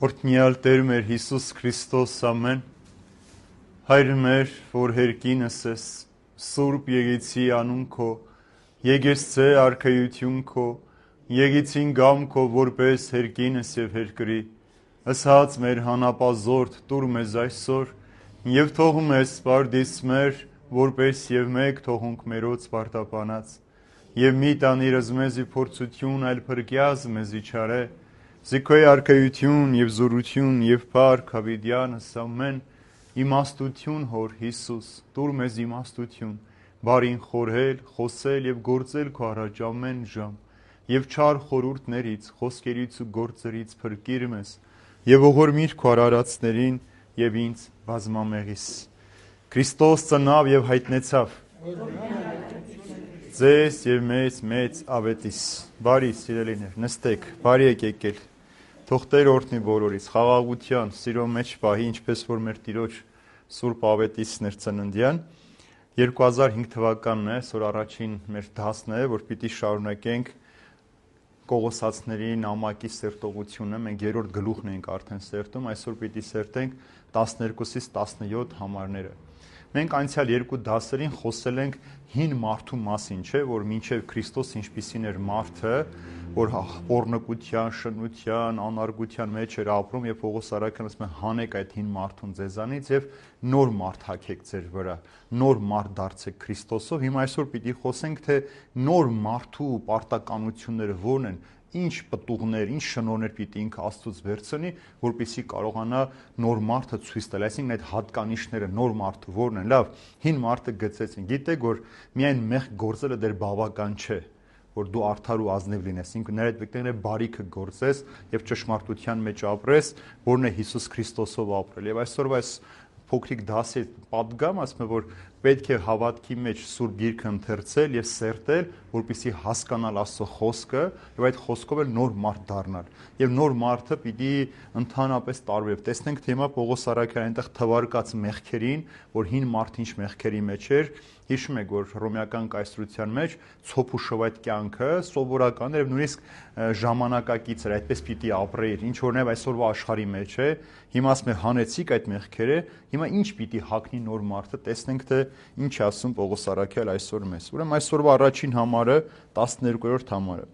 Օրհնյալ Տեր մեր Հիսուս Քրիստոս ամեն Հայր մեր, որ հերկինս ես, Սուրբ եկեցի անուն քո, եկեցցե արքայություն քո, եկեցին գամ քո որպես հերկինս եւ հերկրի, ըսած մեր հանապազորդ տուր մեզ այսօր, եւ թող մեզ սպարդիս մեր, որպես եւ մեկ թողունք մերոց պարտապանած, եւ մի տանիրս մեզի փորձություն, այլ փրկյազ մեզի չարե, Զիքոյ արքայություն եւ զորություն եւ փառք հավիտյանս ամեն իմաստություն հոր Հիսուս տուր մեզ իմաստություն բարին խորհել խոսել եւ գործել քո առաջ ամեն ժամ եւ չար խորուրդներից խոսքերից ու գործերից փրկիր մեզ եւ ողորմիր քո արարածներին եւ ինձ բազմամեղիս Քրիստոս ծնավ եւ հայտնեցավ ձեզ եւ մեծ ավետիս բարի սիրելիներ նստեք բարի եկել Թող Տեր օրհնի բոլորից, խաղաղության, սիրո մեջ պահի, ինչպես որ մեր Տիրոջ Սուրբ Ավետիսն էր ծննդյան։ 2005 թվականն է, որ առաջին մեր դասն է, որ պիտի շարունակենք Կողոսացների նամակի սերտողությունը, մենք երրորդ գլուխն ենք արդեն սերտում, այսօր պիտի սերտենք 12-ից 17 համարները։ Մենք անցյալ երկու դասերին խոսել ենք հին մարդու մասին, չէ, որ մինչև Քրիստոս ինչպիսին էր մարդը, որ պոռնկության, շնության, անարգության մեջ էր ապրում եւ Պողոս Արաքյանը ասում է հանեք այդ հին մարդուն ձեզանից եւ նոր մարդ հագեք ձեր վրա, նոր մարդ դարձեք Քրիստոսով։ Հիմա այսօր պիտի խոսենք թե նոր մարդու պարտականությունները ո՞րն են, ինչ պտուղներ, ինչ շնորհներ պիտի ինքը Աստծուց վերցնի, որպեսզի կարողանա նոր մարդը ցույց տալ, այսինքն այդ հատկանիշները նոր մարդը ո՞րն են։ Լավ, հին մարդը գծեցին։ Գիտեք, որ միայն մեղք գործելը դեռ բավական չէ, որ դու արդար ու ազնիվ լինես, ինքը նրա հետ պետք է բարիքը գործես եւ ճշմարտության մեջ ապրես, որն է Հիսուս Քրիստոսով ապրել։ Եվ այսօրվա այս փոքրիկ դասի պատգամ ասում է, որ պետք է հավատքի մեջ Սուրբ Գիրքը ընթերցել եւ սերտել, որպեսզի հասկանալ Աստծո խոսքը եւ այդ խոսքով էլ նոր մարդ դառնալ։ Եվ նոր մարդը պիտի ընդհանրապես տարբեր։ Տեսնենք թե հիմա Պողոս Արաքյանը այնտեղ թվարկած մեղքերին, որ հին մարդը ինչ մեղքերի մեջ էր, հիշում եք, որ հռոմեական կայսրության մեջ ցոփ ու շվայտ կյանքը սովորական էր եւ նույնիսկ ժամանակակից էր, այդպես պիտի ապրեիր, ինչ որ նաեւ այսօրվա աշխարհի մեջ է։ Հիմա ասում է հանեցիք այդ մեղքերը, հիմա ինչ պիտի հագնի նոր մարդը, տեսնենք թե ինչ ասում Պողոս Արաքյալ այսօր մեզ։ Ուրեմն այսօրվա առաջին համարը 12-րդ համարը։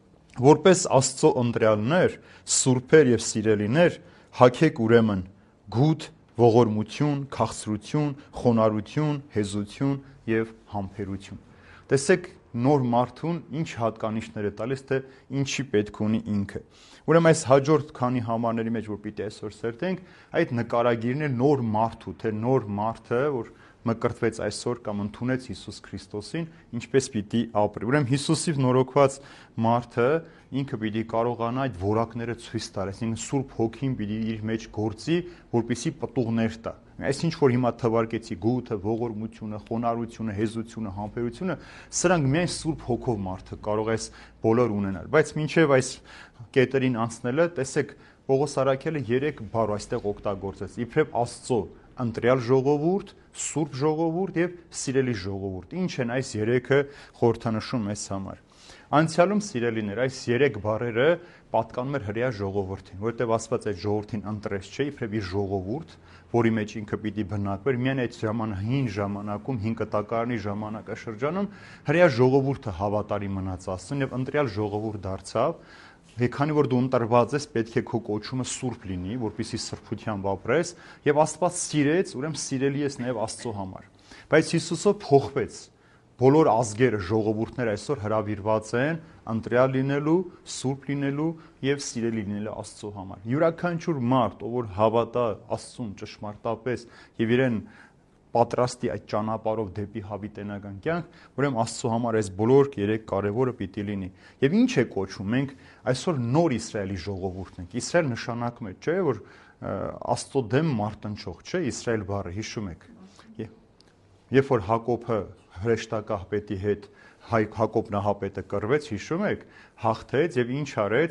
Որպես Աստծո ընտրյալներ, սուրբեր եւ սիրելիներ, հագեք ուրեմն գութ, ողորմություն, քաղցրություն, խոնարհություն, հեզություն եւ համբերություն։ Տեսեք նոր մարդուն ինչ հատկանիշներ է տալիս, թե ինչի պետք ունի ինքը։ Ուրեմն այս հաջորդ քանի համարների մեջ որ պիտի այսօր սերտենք, այդ նկարագիրն է նոր մարդու, թե նոր մարդը, որ մկրտվեց այսօր կամ ընդունեց Հիսուս Քրիստոսին, ինչպես պիտի ապրի։ Ուրեմն Հիսուսիվ նորոգված մարդը ինքը պիտի կարողանա այդ որակները ցույց տալ, այսինքն Սուրբ Հոգին պիտի իր մեջ գործի, որպեսզի պտուղներ տա։ Այս ինչ որ հիմա թվարկեցի գութը, ողորմությունը, խոնարհությունը, հեզությունը, համբերությունը, սրանք միայն Սուրբ Հոգով մարդը կարող է բոլոր ունենալ։ Բայց մինչև այս կետերին անցնելը, տեսեք, Պողոս Արաքյալը 3 բառ այստեղ օգտագործեց՝ իբրև Աստծո ընտրյալ ժողովուրդ, սուրբ ժողովուրդ եւ սիրելի ժողովուրդ։ Ինչ են այս 3-ը խորհրդանշում մեզ համար։ Անցյալում սիրելիներ, այս 3 բառերը պատկանում էր հրեա ժողովրդին, որովհետեւ Աստված այդ ժողովրդին ընտրեց, չէ, իբրև իր ժողովուրդ, որի մեջ ինքը պիտի բնակվեր, միայն այդ հին ժամանակում, 5 տակարանի ժամանակաշրջանում հրեա ժողովուրդը հավատարիմ մնաց Աստծուն եւ ընտրյալ ժողովուրդ դարձավ։ Քանի որ դու ընտրված ես, պետք է քո կոչումը սուրբ լինի, որպեսզի սրբությամբ ապրես, եւ Աստված սիրեց, ուրեմն սիրելի ես նաեւ Աստծո համար։ Բայց Հիսուսով փոխվեց։ Բոլոր ազգերը, ժողովուրդները այսօր հրավիրված են ընտրյալ լինելու, սուրբ լինելու եւ սիրելի լինելու Աստծո համար։ Յուրաքանչյուր մարդ, ով որ հավատա Աստծուն ճշմարտապես եւ իրեն պատրաստի այդ ճանապարհով դեպի հավիտենական կյանք, ուրեմն Աստծո համար այս բոլոր 3 կարևորը պիտի լինի։ Եվ ինչ է կոչվում, մենք այսօր նոր Իսրայելի ժողովուրդն ենք։ Իսրայել նշանակում է, չէ, որ Աստծո դեմ մարտնչող, չէ, Իսրայել բառը հիշում եք։ Երբ որ Հակոբը հրեշտակահպետի հետ Հակոբ նահապետը կռվեց, հիշում եք, հաղթեց եւ ինչ արեց,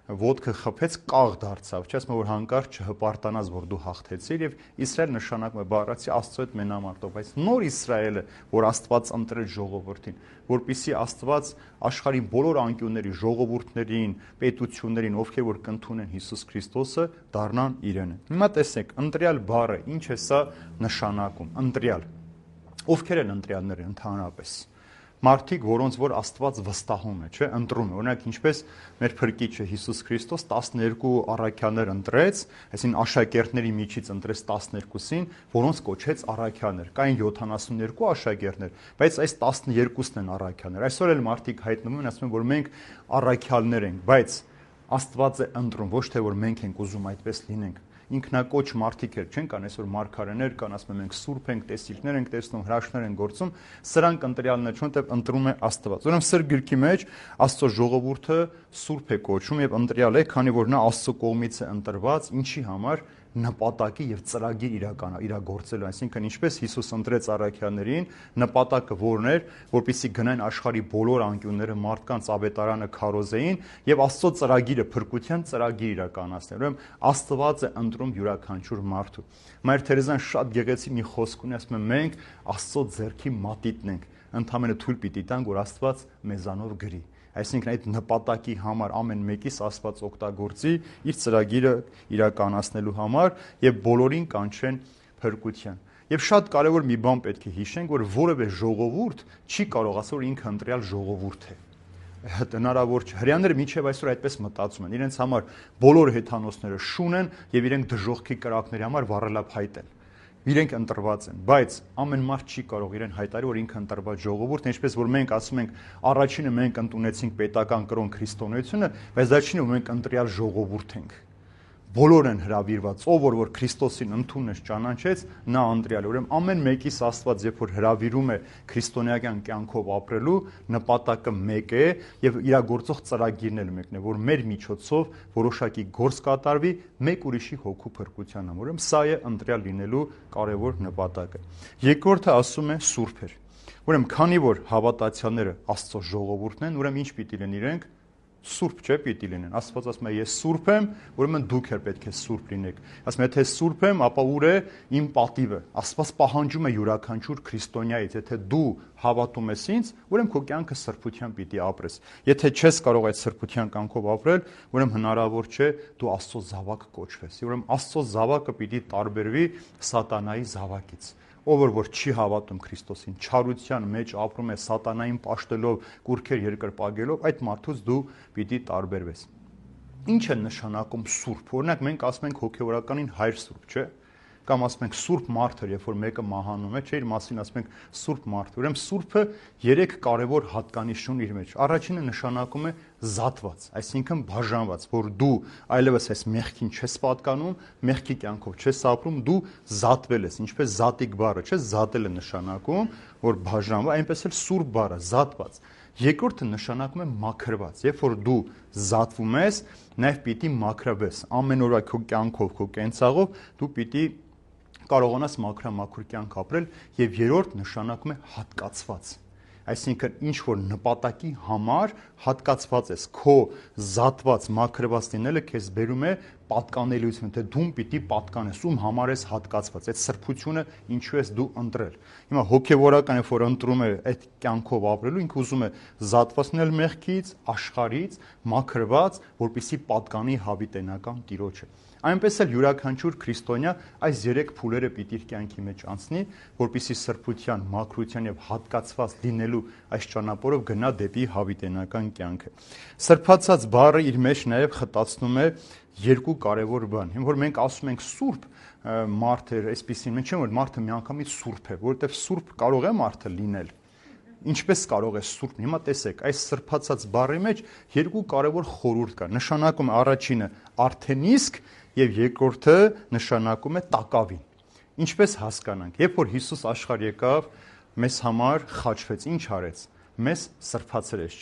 ոտքը խփեց, կաղ դարձավ, չէ՞, ասում որ հանկարծ չհպարտանաս, որ դու հաղթեցիր, եւ Իսրայել նշանակում է բառացի Աստծո հետ մենամարտով, բայց նոր Իսրայելը, որ Աստված ընտրել ժողովրդին, որպիսի Աստված աշխարհի բոլոր անկյունների ժողովուրդներին, պետություններին, ովքեր որ կընդունեն Հիսուս Քրիստոսը, դառնան իրենը։ Հիմա տեսեք, ընտրյալ բառը ինչ է սա նշանակում, ընտրյալ։ Ովքեր են ընտրյալները ընդհանրապես։ Մարդիկ, որոնց որ Աստված վստահում է, չէ, ընտրում է։ Օրինակ, ինչպես մեր փրկիչը Հիսուս Քրիստոս 12 առաքյաներ ընտրեց, այսինքն աշակերտների միջից ընտրեց 12-ին, որոնց կոչեց առաքյաներ։ Կային 72 աշակերտներ, բայց այս 12-ն են առաքյաներ։ Այսօր էլ մարդիկ հայտնվում են, ասում են, որ մենք առաքյալներ ենք, բայց Աստված է ընտրում, ոչ թե որ մենք ենք ուզում այդպես լինենք։ Ինքնակոչ մարդիկ էլ չեն կան, այսօր մարգարեներ կան, ասում են մենք սուրբ ենք, տեսիլքներ ենք տեսնում, հրաշքներ են գործում, սրանք ընտրյալներ չեն, որտեղ ընտրում է Աստված։ Ուրեմն սր գրքի մեջ Աստծո ժողովուրդը սուրբ է կոչում եւ ընտրյալ է, քանի որ նա Աստծո կողմից է ընտրված, ինչի համար նպատակի եւ ծրագիր իրագործելու, այսինքն ինչպես Հիսուս ընտրեց առաքյալներին, նպատակը որն էր, որպեսզի գնային աշխարհի բոլոր անկյունները մարդկանց ավետարանը քարոզեին եւ Աստծո ծրագիրը փրկության ծրագիր իրականացնել։ Ուրեմն Աստված է ընտրում յուրաքանչյուր մարդու։ Մայր Թերեզան շատ գեղեցիկ մի խոսք ունի, ասում է մենք Աստծո ձեռքի մատիտն ենք, ընդհանրապես թույլ պիտի տանք, որ Աստված մեզանով գրի։ Այսինքն այդ նպատակի համար ամեն մեկիս Աստված օգտագործի իր ծրագիրը իրականացնելու համար եւ բոլորին կանչեն փրկության։ Եվ շատ կարեւոր մի բան պետք է հիշենք, որ որևէ ժողովուրդ չի կարող ասել, որ ինքը ընտրյալ ժողովուրդ է։ Հնարավոր չէ։ Հрьяաները միջև այսօր այդպես մտածում են։ Իրենց համար բոլոր հեթանոսները շուն են եւ իրենք դժողքի կրակների համար վառելափայտ են։ Իրենք ընտրված են, բայց ամեն մարդ չի կարող իրեն հայտարարել, որ ինքը ընտրված ժողովուրդ է, ինչպես որ մենք ասում ենք, առաջինը մենք ընդունեցինք պետական կրոն քրիստոնեությունը, բայց դա չի նշանակում մենք ընտրյալ ժողովուրդ ենք։ Բոլոր են հրավիրված, ով որ Քրիստոսին ընդունեց, ճանաչեց, նա ընտրյալ է։ Ուրեմն ամեն մեկիս Աստված, երբ որ հրավիրում է քրիստոնեական կյանքով ապրելու, նպատակը մեկ է եւ իրագործող ծրագիրն էլ մեկն է, որ մեր միջոցով որոշակի գործ կատարվի մեկ ուրիշի հոգու փրկության համար։ Ուրեմն սա է ընտրյալ լինելու կարևոր նպատակը։ Երկրորդը ասում է սուրբ էր։ Ուրեմն քանի որ հավատացյալները Աստծո ժողովուրդն են, ուրեմն ինչ պիտի լինեն իրենք սուրբ չէ պիտի լինեն։ Աստված ասում է ես սուրբ եմ, ուրեմն դուք էլ պետք է սուրբ լինեք։ Ասում է եթե սուրբ եմ, ապա ուր է իմ պատիվը։ Աստված պահանջում է յուրաքանչյուր քրիստոնյայից, եթե դու հավատում ես ինձ, ուրեմն քո կյանքը սրբության պիտի ապրես։ Եթե չես կարող այդ սրբության կյանքով ապրել, ուրեմն հնարավոր չէ դու Աստծո զավակ կոչվես։ Ուրեմն Աստծո զավակը պիտի տարբերվի սատանայի զավակից։ Ով որ չի հավատում Քրիստոսին, չարության մեջ ապրում է սատանային պաշտելով, կուրքեր երկրպագելով, այդ մարդուց դու պիտի տարբերվես։ Ինչ է նշանակում սուրբ։ Օրինակ մենք ասում ենք հոգևորականին հայր սուրբ, չէ՞։ Կամ ասում ենք սուրբ մարդը, երբ որ մեկը մահանում է, չէ՞, իր մասին ասում ենք սուրբ մարդ։ Ուրեմն սուրբը 3 կարևոր հատկանիշ ունի իր մեջ։ Առաջինը նշանակում է զատված, այսինքն բաժանված, որ դու այլևս այս մեղքին չես պատկանում, մեղքի կյանքով չես ապրում, դու զատվել ես, ինչպես զատիկ բառը, չէ՞, զատել է նշանակում, որ բաժանਵਾ, այնպես էլ սուրբ բառը, զատված։ Երկրորդը նշանակում է մաքրված, երբ որ դու զատվում ես, նաև պիտի մաքրվես, ամեն օրվա քո կյանքով, քո կենցաղով դու պիտի կարողանաս մաքրամաքուր կյանք ապրել, եւ երրորդ նշանակում է հատկացված։ Այսինքն ինչ որ նպատակի համար հատկացված ես, քո զատված, մաքրված լինելը քեզ բերում է պատկանելիություն, թե դու պիտի պատկանես, ում համար ես հատկացված, այդ սրբությունը ինչու ես դու ընտրել։ Հիմա հոգևորական, երբ որ ընտրում է այդ կյանքով ապրելու, ինքը ուզում է զատված լինել մեղքից, աշխարհից, մաքրված, որպեսզի պատկանի հավիտենական Տիրոջը։ Այնպես էլ յուրաքանչյուր քրիստոնյա այս 3 փուլերը պիտի իր կյանքի մեջ անցնի, որպեսզի սրբության, մաքրության եւ հատկացված լինելու այս ճանապարհով գնա դեպի հավիտենական կյանքը։ Սրբացած բառը իր մեջ նաեւ խտացնում է 2 կարևոր բան։ Հիմա որ մենք ասում ենք սուրբ մարդ է, այսպեսին, մենք չենք որ մարդը միանգամից սուրբ է, որովհետեւ սուրբ կարող է մարդը լինել։ Ինչպես կարող է սուրբ։ Հիմա տեսեք, այս սրբացած բառի մեջ 2 կարևոր խորհուրդ կա։ Նշանակում է առաջինը արդեն իսկ եւ երկրորդը նշանակում է տակավին։ Ինչպես հասկանանք, երբ որ Հիսուս աշխարհ եկավ, մեզ համար խաչվեց, ինչ արեց։ Մեզ սրբացրեց, չէ՞։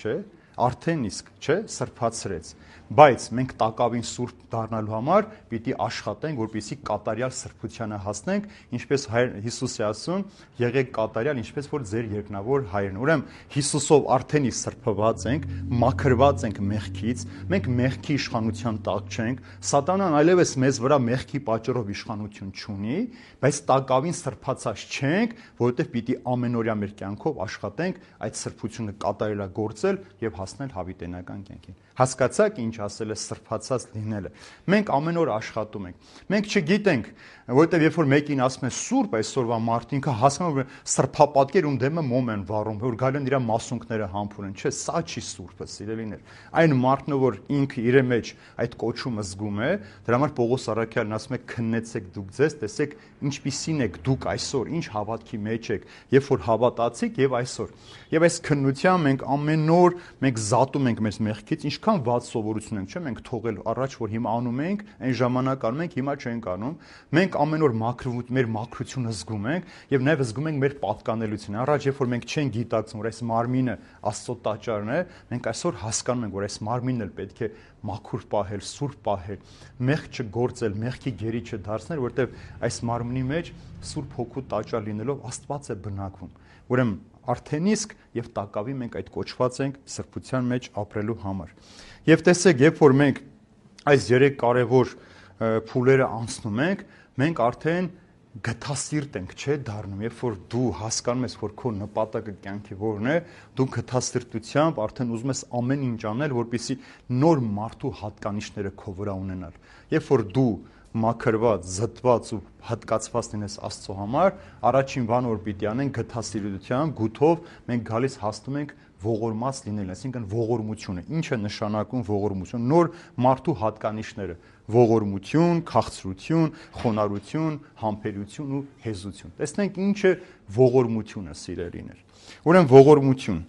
Արդեն իսկ, չէ, սրբացրեց։ Բայց մենք տակավին սուրբ դառնալու համար պիտի աշխատենք, որպեսզի կատարյալ սրբությանը հասնենք, ինչպես Հիսուս է ասում, եղեք կատարյալ, ինչպես որ ձեր երկնավոր հայրն։ Ուրեմն Հիսուսով արդեն իսկ սրբված ենք, մաքրված ենք մեղքից, մենք մեղքի իշխանության տակ չենք, Սատանան այլևս մեզ վրա մեղքի պատճառով իշխանություն չունի, բայց տակավին սրբացած չենք, որովհետև պիտի ամենօրյա մեր կյանքով աշխատենք այդ սրբությունը կատարելագործել եւ հասնել հավիտենական կյանքին։ Հասկացաք ինչ ասել է սրբացած լինելը։ Մենք ամեն օր աշխատում ենք։ Մենք չգիտենք, որովհետև երբ որ մեկին ասում են սուրբ, այսօրվա մարդ ինքը հասկանում է սրբապատկեր ում դեմը մոմ են վառում, որ գալեն իր մասունքները համբուրեն, չէ, սա չի սուրբը, սիրելիներ։ Այն մարդն որ ինքը իր մեջ այդ կոչումը զգում է, դրա համար Պողոս առաքյալն ասում է քննեցեք դուք ձեզ, տեսեք ինչպիսին եք դուք այսօր, ինչ հավատքի մեջ եք, երբ որ հավատացիք եւ այսօր։ Եվ այս քննությամբ մենք ամեն օր մենք զատում ենք մեզ մեղքից, ինչքան վատ սովորություն ենք, չէ՞, մենք թողել առաջ որ հիմա անում ենք, այն ժամանակ անում ենք, հիմա չենք անում։ Մենք ամեն օր մեր մաքրությունը զգում ենք եւ նաեւ զգում ենք մեր պատկանելությունը։ Առաջ երբ որ մենք չենք գիտակցում, որ այս մարմինը Աստծո տաճարն է, մենք այսօր հասկանում ենք, որ այս մարմինն էլ պետք է մաքուր պահել, սուրբ պահել, մեղք չգործել, մեղքի գերի չդարձնել, որովհետեւ այս մարմնի մեջ Սուրբ Հոգու տաճար լինելով Աստված է բնակվում։ Ուրեմն արդեն իսկ եւ տակավի մենք այդ կոչված ենք սրբության մեջ ապրելու համար։ Եվ տեսեք, երբ որ մենք այս 3 կարևոր փուլերը անցնում ենք, մենք արդեն գթասիրտ ենք, չէ՞ դառնում, երբ որ դու հասկանում ես, որ քո նպատակը կյանքի որն է, դու գթասիրտությամբ արդեն ուզում ես ամեն ինչ անել, որպեսզի նոր մարդու հատկանիշները քո վրա ունենալ։ Երբ որ դու մաքրված, զտված ու հատկացված լինես Աստծո համար, առաջին բանը որ պիտի անենք գթասիրությամբ, գութով մենք գալիս հասնում ենք ողորմած լինել, այսինքն ողորմությունը։ Ինչ է նշանակում ողորմություն։ Նոր մարդու հատկանիշները՝ ողորմություն, քաղցրություն, խոնարհություն, համբերություն ու հեզություն։ Տեսնենք ինչ է ողորմությունը, սիրելիներ։ Ուրեմն ողորմություն։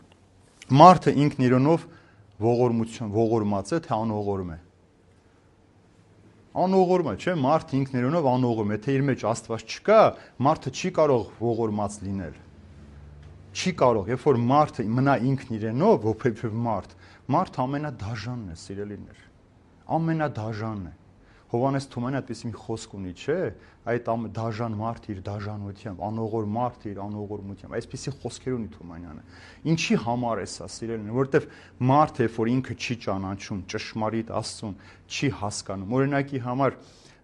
Մարդը ինքն իրենով ողորմած է, թե անողորմ է։ Անողորմ է, չէ՞, մարդը ինքն իրենով անողորմ է, եթե իր մեջ Աստված չկա, մարդը չի կարող ողորմած լինել։ Չի կարող, երբ որ մարդը մնա ինքն իրենով, ողբերգ մարդ ամենադաժանն է, սիրելիներ։ Ամենադաժանն է։ Հովհաննես Թումանյանը այդպես մի խոսք ունի, չէ՞, այդ դաժան մարդը իր դաժանությամբ, անողորմ մարդը իր անողորմությամբ, այսպիսի խոսքեր ունի Թումանյանը։ Ինչի համար է սա, սիրելիներ, որովհետև մարդը, երբ որ ինքը չի ճանաչում, ճշմարիտ Աստծուն, չի հասկանում։ Օրինակի համար,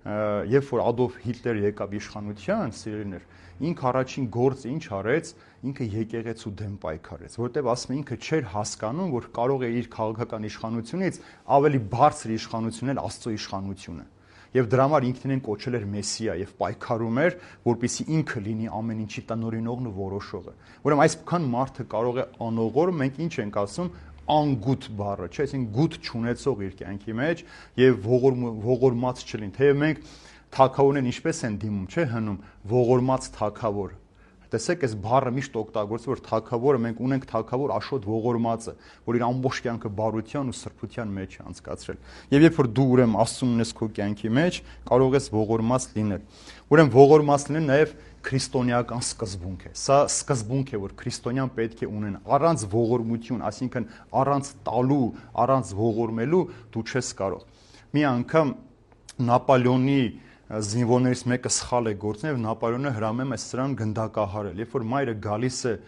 երբ որ Ադոլֆ Հիտլերը եկավ իշխանության, սիրելիներ, ինքը առաջին գործը ինչ արեց, ինքը եկեղեցու դեմ պայքարեց, որովհետև ասում է ինքը չէր հասկանում, որ կարող է իր քաղաքական իշխանությունից ավելի բարձր իշխանություն էլ Աստծո իշխանությունը։ Եվ դրա համար ինքնին կոչել էր Մեսիա եւ պայքարում էր, որպեսզի ինքը լինի ամեն ինչի տնօրինողն ու որոշողը։ Ուրեմն այսքան մարդը կարող է անողորմ, մենք ինչ ենք ասում, անգութ բառը, չէ՞, այսինքն գութ չունեցող իր կյանքի մեջ եւ ողորմած չլին։ Թեև մենք թագավորներն ինչպես են դիմում, չէ՞, հնում ողորմած թագավոր։ Տեսեք, այս բառը միշտ օգտագործվում որ թագավորը մենք ունենք թագավոր Աշոտ ողորմածը, որ իր ամբողջ կյանքը բարության ու սրբության մեջ է անցկացրել։ Եվ երբ որ դու ուրեմն Աստծուն ունես քո կյանքի մեջ, կարող ես ողորմած լինել։ Ուրեմն ողորմած լինել նաև քրիստոնեական սկզբունք է։ Սա սկզբունք է, որ քրիստոնյան պետք է ունենա։ Առանց ողորմություն, այսինքն առանց տալու, առանց ողորմելու դու չես կարող։ Մի անգամ Նապոլեոնի զինվորներից մեկը սխալ է գործել եւ Նապոլեոնը հրամում է սրան գնդակահարել։ Երբ որ մայրը գալիս է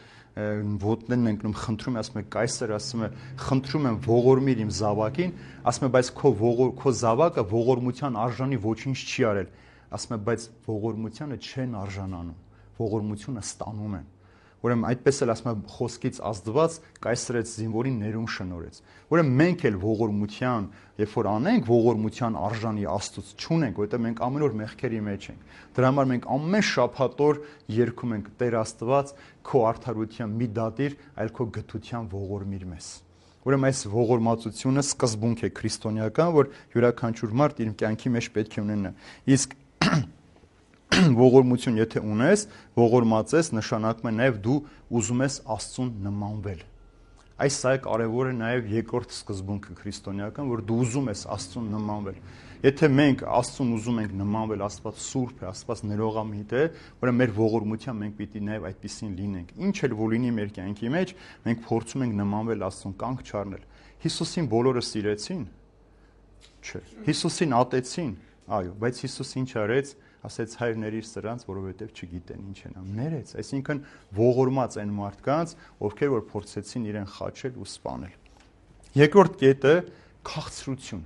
ոտներն են ընկնում, խնդրում է, ասում է կայսեր, ասում է խնդրում եմ ողորմիր իմ զավակին, ասում է բայց քո զավակը ողորմության արժանի ոչինչ չի արել, ասում է բայց ողորմությանը չեն արժանանում, ողորմությունը ստանում են։ Ուրեմն այդպես էլ ասում է խոսքից ազդված կայսրեց զինվորին ներում շնորհեց։ Ուրեմն մենք էլ ողորմության, երբ որ անենք ողորմության արժանի Աստծուց չունենք, որովհետև մենք ամեն օր մեղքերի մեջ ենք։ Դրա համար մենք ամեն շաբաթ օր երգում ենք Տեր Աստված, քո արդարության մի դատիր, այլ քո գթության ողորմիր մեզ։ Ուրեմն այս ողորմածությունը սկզբունք է քրիստոնեական, որ յուրաքանչյուր մարդ իր կյանքի մեջ պետք է ունենա։ Իսկ ողորմություն եթե ունես, ողորմած ես, նշանակում է նաև դու ուզում ես Աստծուն նմանվել։ Այս սա է կարևոր է նաև երկրորդ սկզբունքը քրիստոնեական, որ դու ուզում ես Աստծուն նմանվել։ Եթե մենք Աստծուն ուզում ենք նմանվել, Աստված սուրբ է, Աստված ներողամիտ է, ուրեմն մեր ողորմությամբ մենք պիտի նաև այդպեսին լինենք։ Ինչ էլ որ լինի մեր կյանքի մեջ, մենք փորձում ենք նմանվել Աստծուն, կանգ չառնել։ Հիսուսին բոլորը սիրեցին։ Չէ։ Հիսուսին ատեցին։ Այո, բայց Հիսուս ինչ արեց, ասեց հայր ների սրանց, որովհետև չգիտեն ինչ են անում։ Ներեց, այսինքն ողորմած այն մարդկանց, ովքեր որ փորձեցին իրեն խաչել ու սպանել։ Երկրորդ կետը քաղցրություն։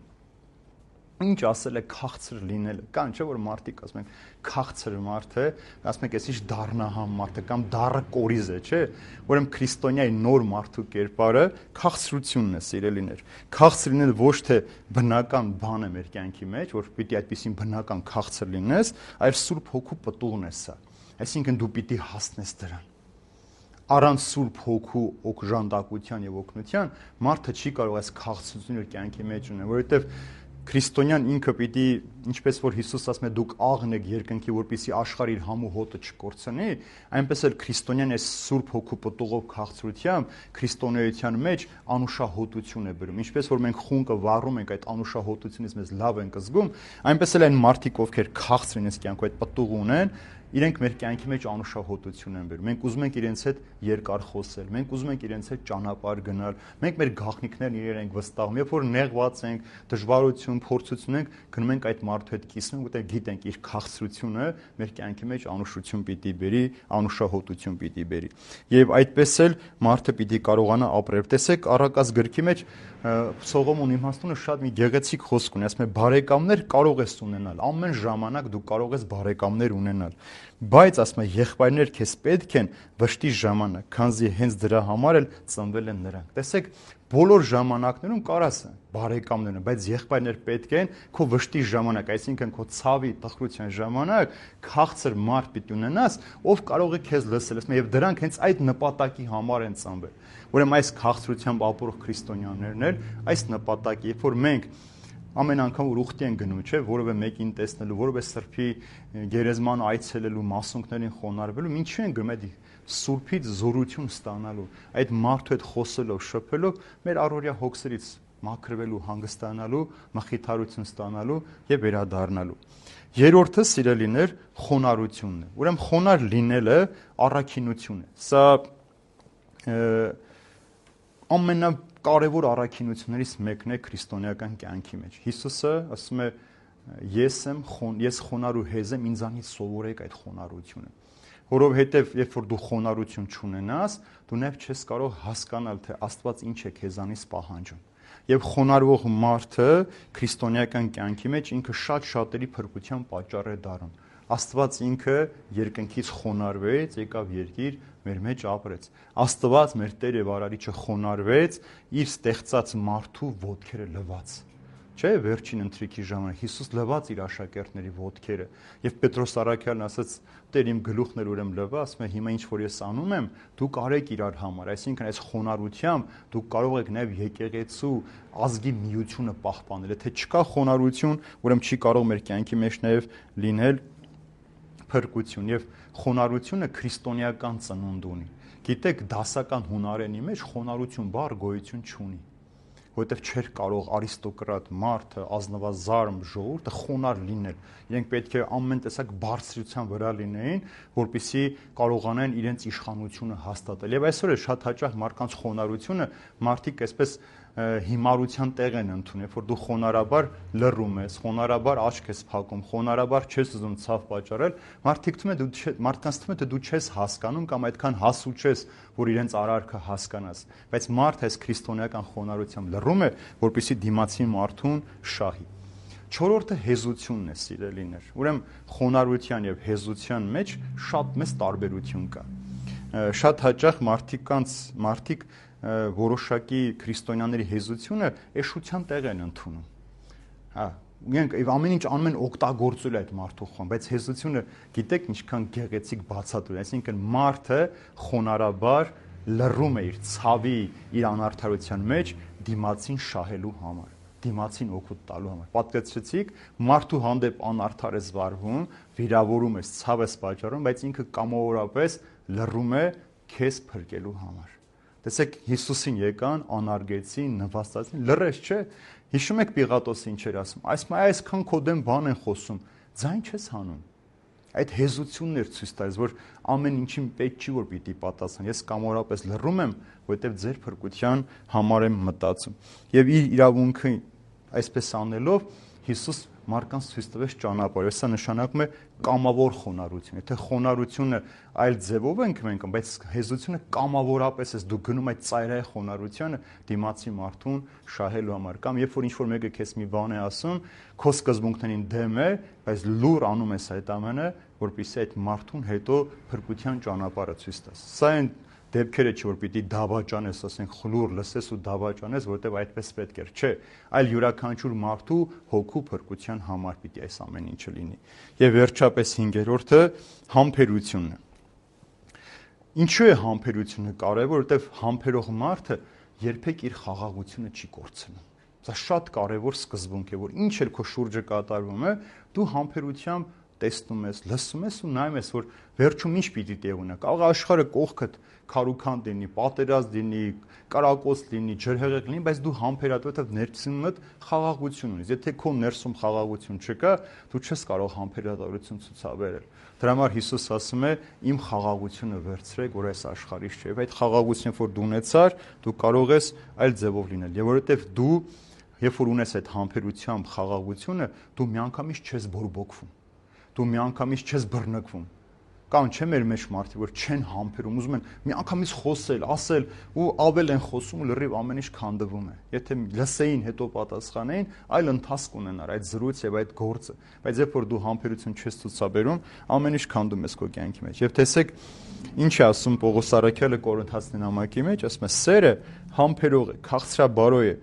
Ինչ ասել է քաղցր լինելը։ Կան չէ որ մարդիկ ասում են քաղցր մարդ է, ասում են էսիշ դառնահամ մարդ է կամ դառը կորիզ է, չէ։ Ուրեմն քրիստոնյայի նոր մարդու կերպարը քաղցրությունն է, սիրելիներ։ Քաղցր լինելը ոչ թե բնական բան է մեր կյանքի մեջ, որ պիտի այդպեսին բնական քաղցր լինես, այլ Սուրբ Հոգու պտուղն է սա։ Այսինքն դու պիտի հասնես դրան։ Առանց Սուրբ Հոգու օգժանդակության եւ օգնության մարդը չի կարող այս քաղցրությունը կյանքի մեջ ունենալ, որովհետեւ քրիստոնյան ինքը պիտի, ինչպես որ Հիսուս ասում է, դուք աղն եք երկնքի, որպեսզի աշխարհի իր համու հոտը չկորցնի, այնպես էլ քրիստոնյան այս Սուրբ Հոգու պտուղով քաղցրությամբ քրիստոնեության մեջ անուշահոտություն է բերում։ Ինչպես որ մենք խունկը վառում ենք այդ անուշահոտությունից մեզ լավ ենք զգում, այնպես էլ այն մարդիկ, ովքեր քաղցր են այս կյանքում այդ պտուղ ունեն, իրենք մեր կյանքի մեջ անուշահոտություն են բերում։ Մենք ուզում ենք իրենց հետ երկար խոսել, մենք ուզում ենք իրենց հետ ճանապարհ գնալ, մենք մեր գաղտնիքներն իրեն ենք վստահում, երբ որ նեղված ենք, դժվարություն, փորձություն ենք, գնում ենք այդ մարդու հետ կիսում, որտեղ գիտենք իր քաղցրությունը մեր կյանքի մեջ անուշություն պիտի բերի, անուշահոտություն պիտի բերի։ Եվ այդպես էլ մարդը պիտի կարողանա ապրել։ Տեսեք, Առակաց գրքի մեջ Սողոմոն իմաստունը շատ մի գեղեցիկ խոսք ունի, ասում է բարեկամներ կարող ես ունենալ, ամեն ժամանակ դու կարող ես բարեկամներ ունենալ, բայց ասում է եղբայրներ քեզ պետք են վշտի ժամանակ, քանզի հենց դրա համար էլ ծնվել են նրանք։ Տեսեք, բոլոր ժամանակներում կարաս բարեկամներ են, բայց եղբայրներ պետք են քո վշտի ժամանակ, այսինքն քո ցավի, տխրության ժամանակ քաղցր մարդ պիտի ունենաս, ով կարող է քեզ լսել, ասում է, եւ դրանք հենց այդ նպատակի համար են ծնվել։ Ուրեմն այս քաղցրությամբ ապրող քրիստոնյաներն էլ այս նպատակի, երբ որ մենք ամեն անգամ որ ուխտի են գնում, չէ, որևէ մեկին տեսնելու, որևէ սրբի գերեզման այցելելու, մասունքներին խոնարհվելու, ինչու են գնում այդ սուրբից զորություն ստանալու, այդ մարդու հետ խոսելով, շփելով, մեր առօրյա հոգսերից մաքրվելու, հանգստանալու, մխիթարություն ստանալու եւ վերադառնալու։ Երրորդը սիրելիներ խոնարհությունն է։ Ուրեմն խոնարհ լինելը առաքինություն է։ Սա ամենակարևոր առաքինություններից մեկն է քրիստոնեական կյանքի մեջ։ Հիսուսը ասում է ես խոնարհ ու հեզ եմ, ինձանից սովորեք այդ խոնարհությունը։ Որովհետև երբ որ դու խոնարհություն չունենաս, դու նաև չես կարող հասկանալ, թե Աստված ինչ է քեզանից պահանջում։ Եվ խոնարհվող մարդը քրիստոնեական կյանքի մեջ ինքը շատ շատերի փրկության պատճառ է դառնում։ Աստված ինքը երկնքից խոնարհվեց, եկավ երկիր, մեր մեջ ապրեց։ Աստված մեր Տեր եւ Արարիչը խոնարհվեց, իր ստեղծած մարդու ոտքերը լվաց։ Չէ, վերջին ընթրիքի ժամանակ Հիսուս լվաց իր աշակերտների ոտքերը, եւ Պետրոս առաքյալն ասաց. Տեր, իմ գլուխն էլ ուրեմն լվա, ասում է, հիմա ինչ որ ես անում եմ, դուք արեք իրար համար, այսինքն այս խոնարհությամբ դուք կարող եք նաեւ եկեղեցու ազգի միությունը պահպանել։ Եթե չկա խոնարհություն, ուրեմն չի կարող մեր կյանքի մեջ նաեւ լինել փրկություն, եւ խոնարհությունը քրիստոնեական ծնունդ ունի։ Գիտեք, դասական հունարենի մեջ խոնարհություն բառ գոյություն չունի, որովհետև չէր կարող արիստոկրատ մարդը, ազնվազարմ ժողովուրդը խոնարհ լինել։ Իրենք պետք է ամեն տեսակ բարձրության վրա լինեին, որպեսզի կարողանան իրենց իշխանությունը հաստատել։ Եվ այսօր է շատ հաճախ մարդկանց խոնարհությունը մարդիկ այսպես հիմարության տեղ են ընդունում, երբ որ դու խոնարհաբար լռում ես, խոնարհաբար աչք ես փակում, խոնարհաբար չես ուզում ցավ պատճառել, մարդկանց թվում է թե դու չես հասկանում կամ այդքան հասու չես, որ իրենց արարքը հասկանաս, բայց մարդը այս քրիստոնեական խոնարհությամբ լռում է, որպեսզի դիմացի մարդուն շահի։ Չորրորդը հեզությունն է, սիրելիներ։ Ուրեմն խոնարհության եւ հեզության մեջ շատ մեծ տարբերություն կա։ Շատ հաճախ մարդիկ որոշակի քրիստոնյաների հեզությունը էշության տեղ են ընդունում։ Հա, իրենք ամեն ինչ անում են օգտագործել այդ մարդու խոն, բայց հեզությունը գիտեք ինչքան գեղեցիկ բացատրում է, այսինքն մարդը խոնարհաբար լռում է իր ցավի, իր անարդարության մեջ դիմացին շահելու համար, դիմացին օգուտ տալու համար։ Պատկերացրեցիք, մարդու հանդեպ անարդար ես վարվում, վիրավորում ես, ցավ ես պատճառում, բայց ինքը կամավորապես լռում է քեզ փրկելու համար։ Տեսեք, Հիսուսին եկան, անարգեցին, նվաստացին, լռեց, չէ։ Հիշում եք Պիղատոսը ինչ էր ասում։ Այսքան քո դեմ բան են խոսում, ձայն չես հանում։ Այդ հեզությունն էր ցույց տալիս, որ ամեն ինչին պետք չի որ պիտի պատասխան։ Ես կամորապես լռում եմ, որովհետև ձեր փրկության համար եմ մտածում։ Եվ իր իրավունքը այսպես անելով Հիսուս մարդկանց ցույց տվեց ճանապարհը։ Սա նշանակում է կամավոր խոնարհություն։ Եթե խոնարհությունը այլ ձևով ենք մենք, բայց հեզությունը կամավորապես է դու գնում այդ ծայրահեղ խոնարհությանը դիմացի մարդուն շահելու համար։ Կամ երբ որ ինչ-որ մեկը քեզ մի բան է ասում, քո սկզբունքներին դեմ է, բայց լուր անում ես այդ ամենը, որպեսզի այդ մարդուն հետո փրկության ճանապարհը ցույց տաս։ Սա այն դեպքերը չի որ պիտի դավաճանես, ասենք խլուր լսես ու դավաճանես, որտեղ այդպես պետք է, չէ, այլ յուրաքանչյուր մարդու հոգու փրկության համար պիտի այս ամեն ինչը լինի։ Եվ վերջապես 5-րդը համբերությունն է։ Ինչու է համբերությունը կարևոր, որտեղ համբերող մարդը երբեք իր խաղաղությունը չի կորցնում։ Սա շատ կարևոր սկզբունք է, որ ինչ էլ քո շուրջը կատարվում է, դու համբերությամբ տեսնում ես, լսում ես ու նայում ես, որ վերջում ինչ պիտի տեղ ունենա։ Կարող է աշխարհը կողքդ քարուքանդ լինի, պատերազմ լինի, կարակոց լինի, ջրհեղեղ լինի, բայց դու համբերատու ներքինդ խաղաղություն ունես։ Եթե քո ներսում խաղաղություն չկա, դու չես կարող համբերատարություն ցուցաբերել։ Դրա համար Հիսուս ասում է. «Իմ խաղաղությունը վերցրեք, որ այս աշխարհից չէ»։ Այդ խաղաղությունը, որ դու ունեցար, դու կարող ես այլ ձևով լինել։ Եվ որովհետև դու, երբ որ ունես այդ համբերությամբ խաղաղությունը, դու միանգամից չես բորբոքվում։ Դու միանգամից չես բռնկվում։ Կան չէ մեր մեջ մարդիկ, որ չեն համբերում, ուզում են միանգամից խոսել, ասել ու ավել են խոսում ու լրիվ ամեն ինչ քանդվում է։ Եթե լսեին, հետո պատասխանեին, այլ ընթացք ունենար այդ զրույցը եւ այդ գործը։ Բայց երբ որ դու համբերություն չես ցուցաբերում, ամեն ինչ քանդում ես քո կյանքի մեջ։ Եվ տեսեք, ինչ է ասում Պողոս առաքյալը Կորինթացին նամակի մեջ, ասում է. «Սերը համբերող է, քաղցրաբարո է,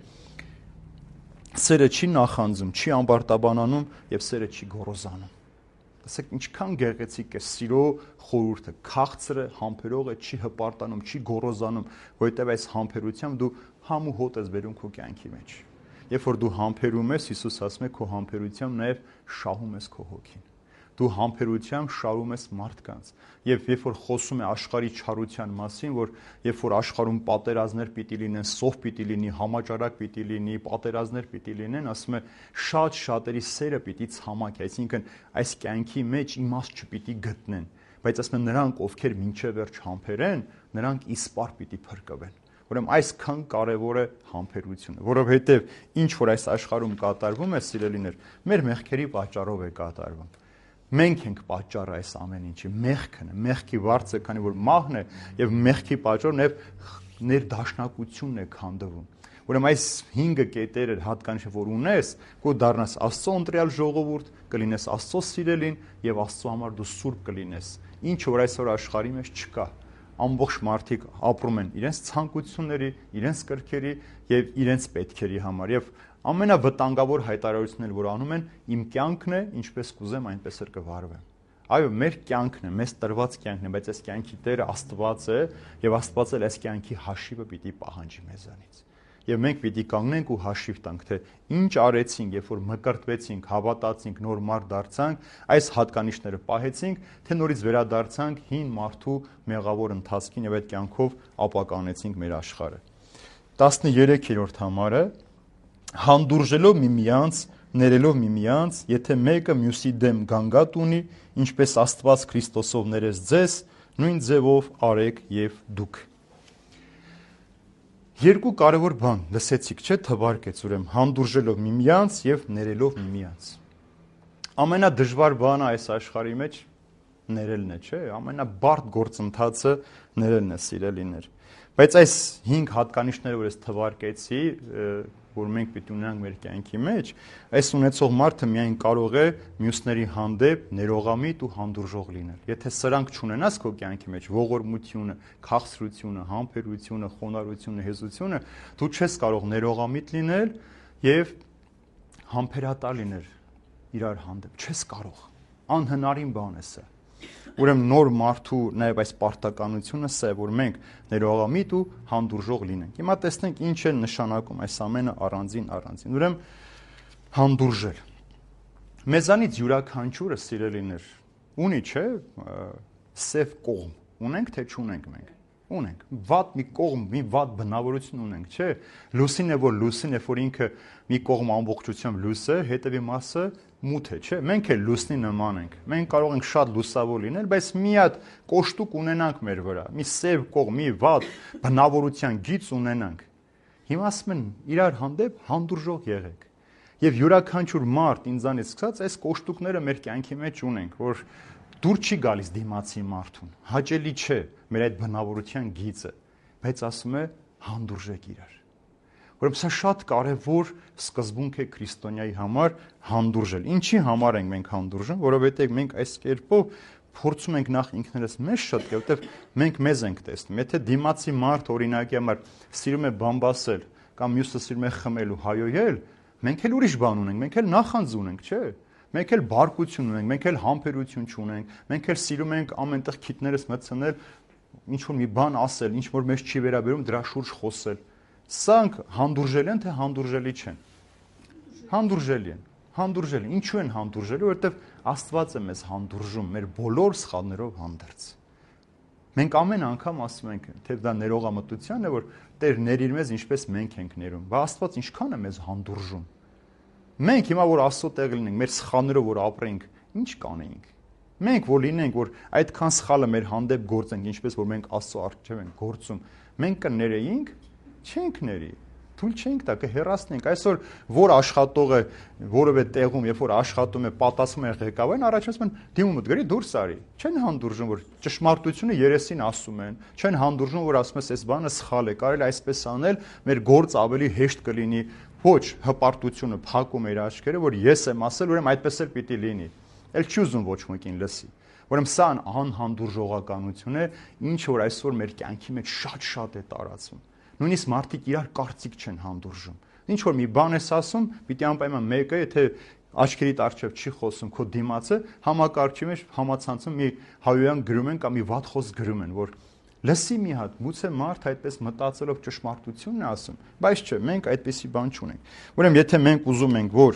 սերը չի նախանձում, չի ամբարտաբանանում եւ սերը չի գոռոզանում»։ Ասեք ինչքան գեղեցիկ է սիրո խորհուրդը, քաղցրը, համբերողը չի հպարտանում, չի գոռոզանում, որովհետև այս համբերությամբ դու համ ու հոտ ես բերում քո կյանքի մեջ։ Երբ որ դու համբերում ես, Հիսուս ասում է, քո համբերությամբ նաև շահում ես քո հոգին։ Դու համբերությամբ շահում ես մարդկանց։ Եվ երբ որ խոսում է աշխարհի չարության մասին, որ երբ որ աշխարհում պատերազմներ պիտի լինեն, սով պիտի լինի, համաճարակ պիտի լինի, պատերազմներ պիտի լինեն, ասում է շատ շատերի սերը պիտի ցամաքի, այսինքն այս կյանքի մեջ իմաստ չպիտի գտնեն, բայց ասում է նրանք, ովքեր մինչև վերջ համբերեն, նրանք իսպառ պիտի փրկվեն։ Ուրեմն այսքան կարևոր է համբերությունը, որովհետև ինչ որ այս աշխարհում կատարվում է, սիրելիներ, մեր մեղքերի պատճառով է կատարվում։ Մենք ենք պատճառը այս ամեն ինչի, մեղքն է, մեղքի վարձը, քանի որ մահն է եւ մեղքի պատճառով նաեւ ներդաշնակությունն է քանդվում։ Ուրեմն այս 5 կետերը հատկանիշը որ ունես, քո դառնաս Աստծո ընտրյալ ժողովուրդ, կլինես Աստծո սիրելին եւ Աստծո համար դու սուրբ կլինես։ Ինչ որ այսօր աշխարհի մեջ չկա։ Ամբողջ մարդիկ ապրում են իրենց ցանկությունների, իրենց կրքերի եւ իրենց պետքերի համար եւ ամենավտանգավոր հայտարարությունները որ անում են իմ կյանքն է, ինչպես կուզեմ, այնպես էլ կվարվեմ։ Այո, մեր կյանքն է, մեզ տրված կյանքն է, բայց այս կյանքի Տերը Աստված է եւ Աստված էլ այս կյանքի հաշիվը պիտի պահանջի մեզանից։ Եվ մենք պիտի կանգնենք ու հաշիվ տանք, թե ինչ արեցինք, երբ որ մկրտվեցինք, հավատացինք, նոր մարդ դարձանք, այս հատկանիշները պահեցինք, թե նորից վերադարձանք հին մարդու մեղավոր ընթացքին եւ այդ կյանքով ապականեցինք մեր աշխարհը։ 13-րդ համարը հանդուրժելով միմյանց, ներելով միմյանց, եթե մեկը մյուսի դեմ գանգատ ունի, ինչպես Աստված Քրիստոսով ներեց ձեզ, նույն ձևով արեք եւ դուք։ Երկու կարևոր բան լսեցիք, չէ՞, թվարկեց, ուրեմն հանդուրժելով միմյանց եւ ներելով միմյանց։ Ամենադժվար բանը այս աշխարհի մեջ ներելն է, չէ՞, ամենաբարդ գործընթացը ներելն է, սիրելիներ։ Բայց այս 5 հատկանիշները, որ ես թվարկեցի, որ մենք պիտի ունենանք մեր կյանքի մեջ, այս ունեցող մարդը միայն կարող է մյուսների հանդեպ ներողամիտ ու հանդուրժող լինել։ Եթե սրանք չունենաս քո կյանքի մեջ, ողորմությունը, քաղցրությունը, համբերությունը, խոնարհությունը, հեզությունը, դու չես կարող ներողամիտ լինել եւ համբերատար լինել իրար հանդեպ։ Չես կարող։ Անհնարին բան է սա։ Ուրեմն նոր մարդու նաև այս պարտականությունը սա է, որ մենք ներողամիտ ու հանդուրժող լինենք։ Հիմա տեսնենք ինչ է նշանակում այս ամենը առանձին։ Ուրեմն հանդուրժել։ Մեզանից յուրաքանչյուրը, սիրելիներ, ունի, չէ, սև կողմ։ Ունենք թե չունենք մենք։ Ունենք։ Վատ մի կողմ, մի վատ բնավորություն ունենք, չէ՞։ Լուսինը որ լուսին է, որ ինքը մի կողմ ամբողջությամբ լույս է, հետևի մասը մութ է, չէ՞։ Մենք էլ լուսնի նման ենք։ Մենք կարող ենք շատ լուսավոր լինել, բայց մի հատ կոշտուկ ունենանք մեր վրա, մի սև կողմ, մի վատ բնավորության գիծ ունենանք։ Հիմա ասում են իրար հանդեպ հանդուրժող եղեք։ Եվ յուրաքանչյուր մարդ ինձանից սկսած այս կոշտուկները մեր կյանքի մեջ ունենք, որ դուր չի գալիս դիմացի մարդուն։ Հաճելի չէ մեր այդ բնավորության գիծը, բայց ասում է հանդուրժեք իրար։ Որովհետեւ սա շատ կարևոր սկզբունք է քրիստոնյայի համար հանդուրժել։ Ինչի համար ենք մենք հանդուրժում, որովհետեւ մենք այս կերպով փորձում ենք նախ ինքներս մեզ շտկել, որովհետեւ մենք մեզ ենք տեսնում։ Եթե դիմացի մարդ օրինակի համար սիրում է բամբասել կամ մյուսը սիրում է խմել ու հայոյել, մենք էլ ուրիշ բան ունենք, մենք էլ նախանձ ունենք, չէ՞։ Մենք էլ բարկություն ունենք, մենք էլ համբերություն չունենք, մենք էլ սիրում ենք ամենտեղ քիթներս մտցնել, ինչ որ մի բան ասել, ինչ որ մեզ չի վերաբերում, դրա շուրջ խոսել։ Սրանք հանդուրժելի են, թե հանդուրժելի չեն։ Հանդուրժելի են։ Հանդուրժելի։ Ինչու են հանդուրժելի, որովհետև Աստված է մեզ հանդուրժում մեր բոլոր սխալներով հանդերձ։ Մենք ամեն անգամ ասում ենք, թե դա ներողամտության է, որ Տեր ներիր մեզ, ինչպես մենք ենք ներում։ Բա Աստված ինչքան է մեզ հանդուրժում։ Մենք հիմա որ Աստծո տեղ լինենք, մեր սխալներով որ ապրենք, ինչ կանեինք։ Մենք որ լինենք, որ այդքան սխալը մեր հանդեպ գործենք, ինչպես որ մենք Աստծո առջև ենք գործում, մենք կներեինք, չենք ների։ Թույլ չենք տա, կհեռացնենք։ Այսօր որ աշխատողը որևէ տեղում, երբ որ աշխատում է, պատասխանում է ղեկավարին, առաջ ասում են դիմումդ գրի դուրս արի։ Չեն հանդուրժում, որ ճշմարտությունը երեսին ասում են, չեն հանդուրժում, որ ասում ես այս բանը սխալ է, կարելի այսպես անել, մեր գործ ավելի հեշտ կլինի։ Ոչ, հպարտությունը փակում է իր աչքերը, որ ես եմ ասել, ուրեմն այդպես էլ պիտի լինի։ Էլ չի ուզում ոչ մեկին լսի։ Ուրեմն սա անհանդուրժողականություն է, ինչ որ այսօր մեր կյանքի մեջ շատ է տարածվում։ Նույնիսկ մարդիկ իրար կարծիք չեն հանդուրժում։ Ինչ որ մի բան ես ասում, պիտի անպայման մեկը, եթե աչքերիդ առջև չի խոսում քո դիմացը, համակարգչի մեջ համացանցում մի հայոյան գրում են կամ մի վատ խոսք գրում են, որ լսի մի հատ, գուցե մարդ այդպես մտածելով ճշմարտությունն է ասում, բայց չէ, մենք այդպիսի բան չունենք։ Ուրեմն եթե մենք ուզում ենք, որ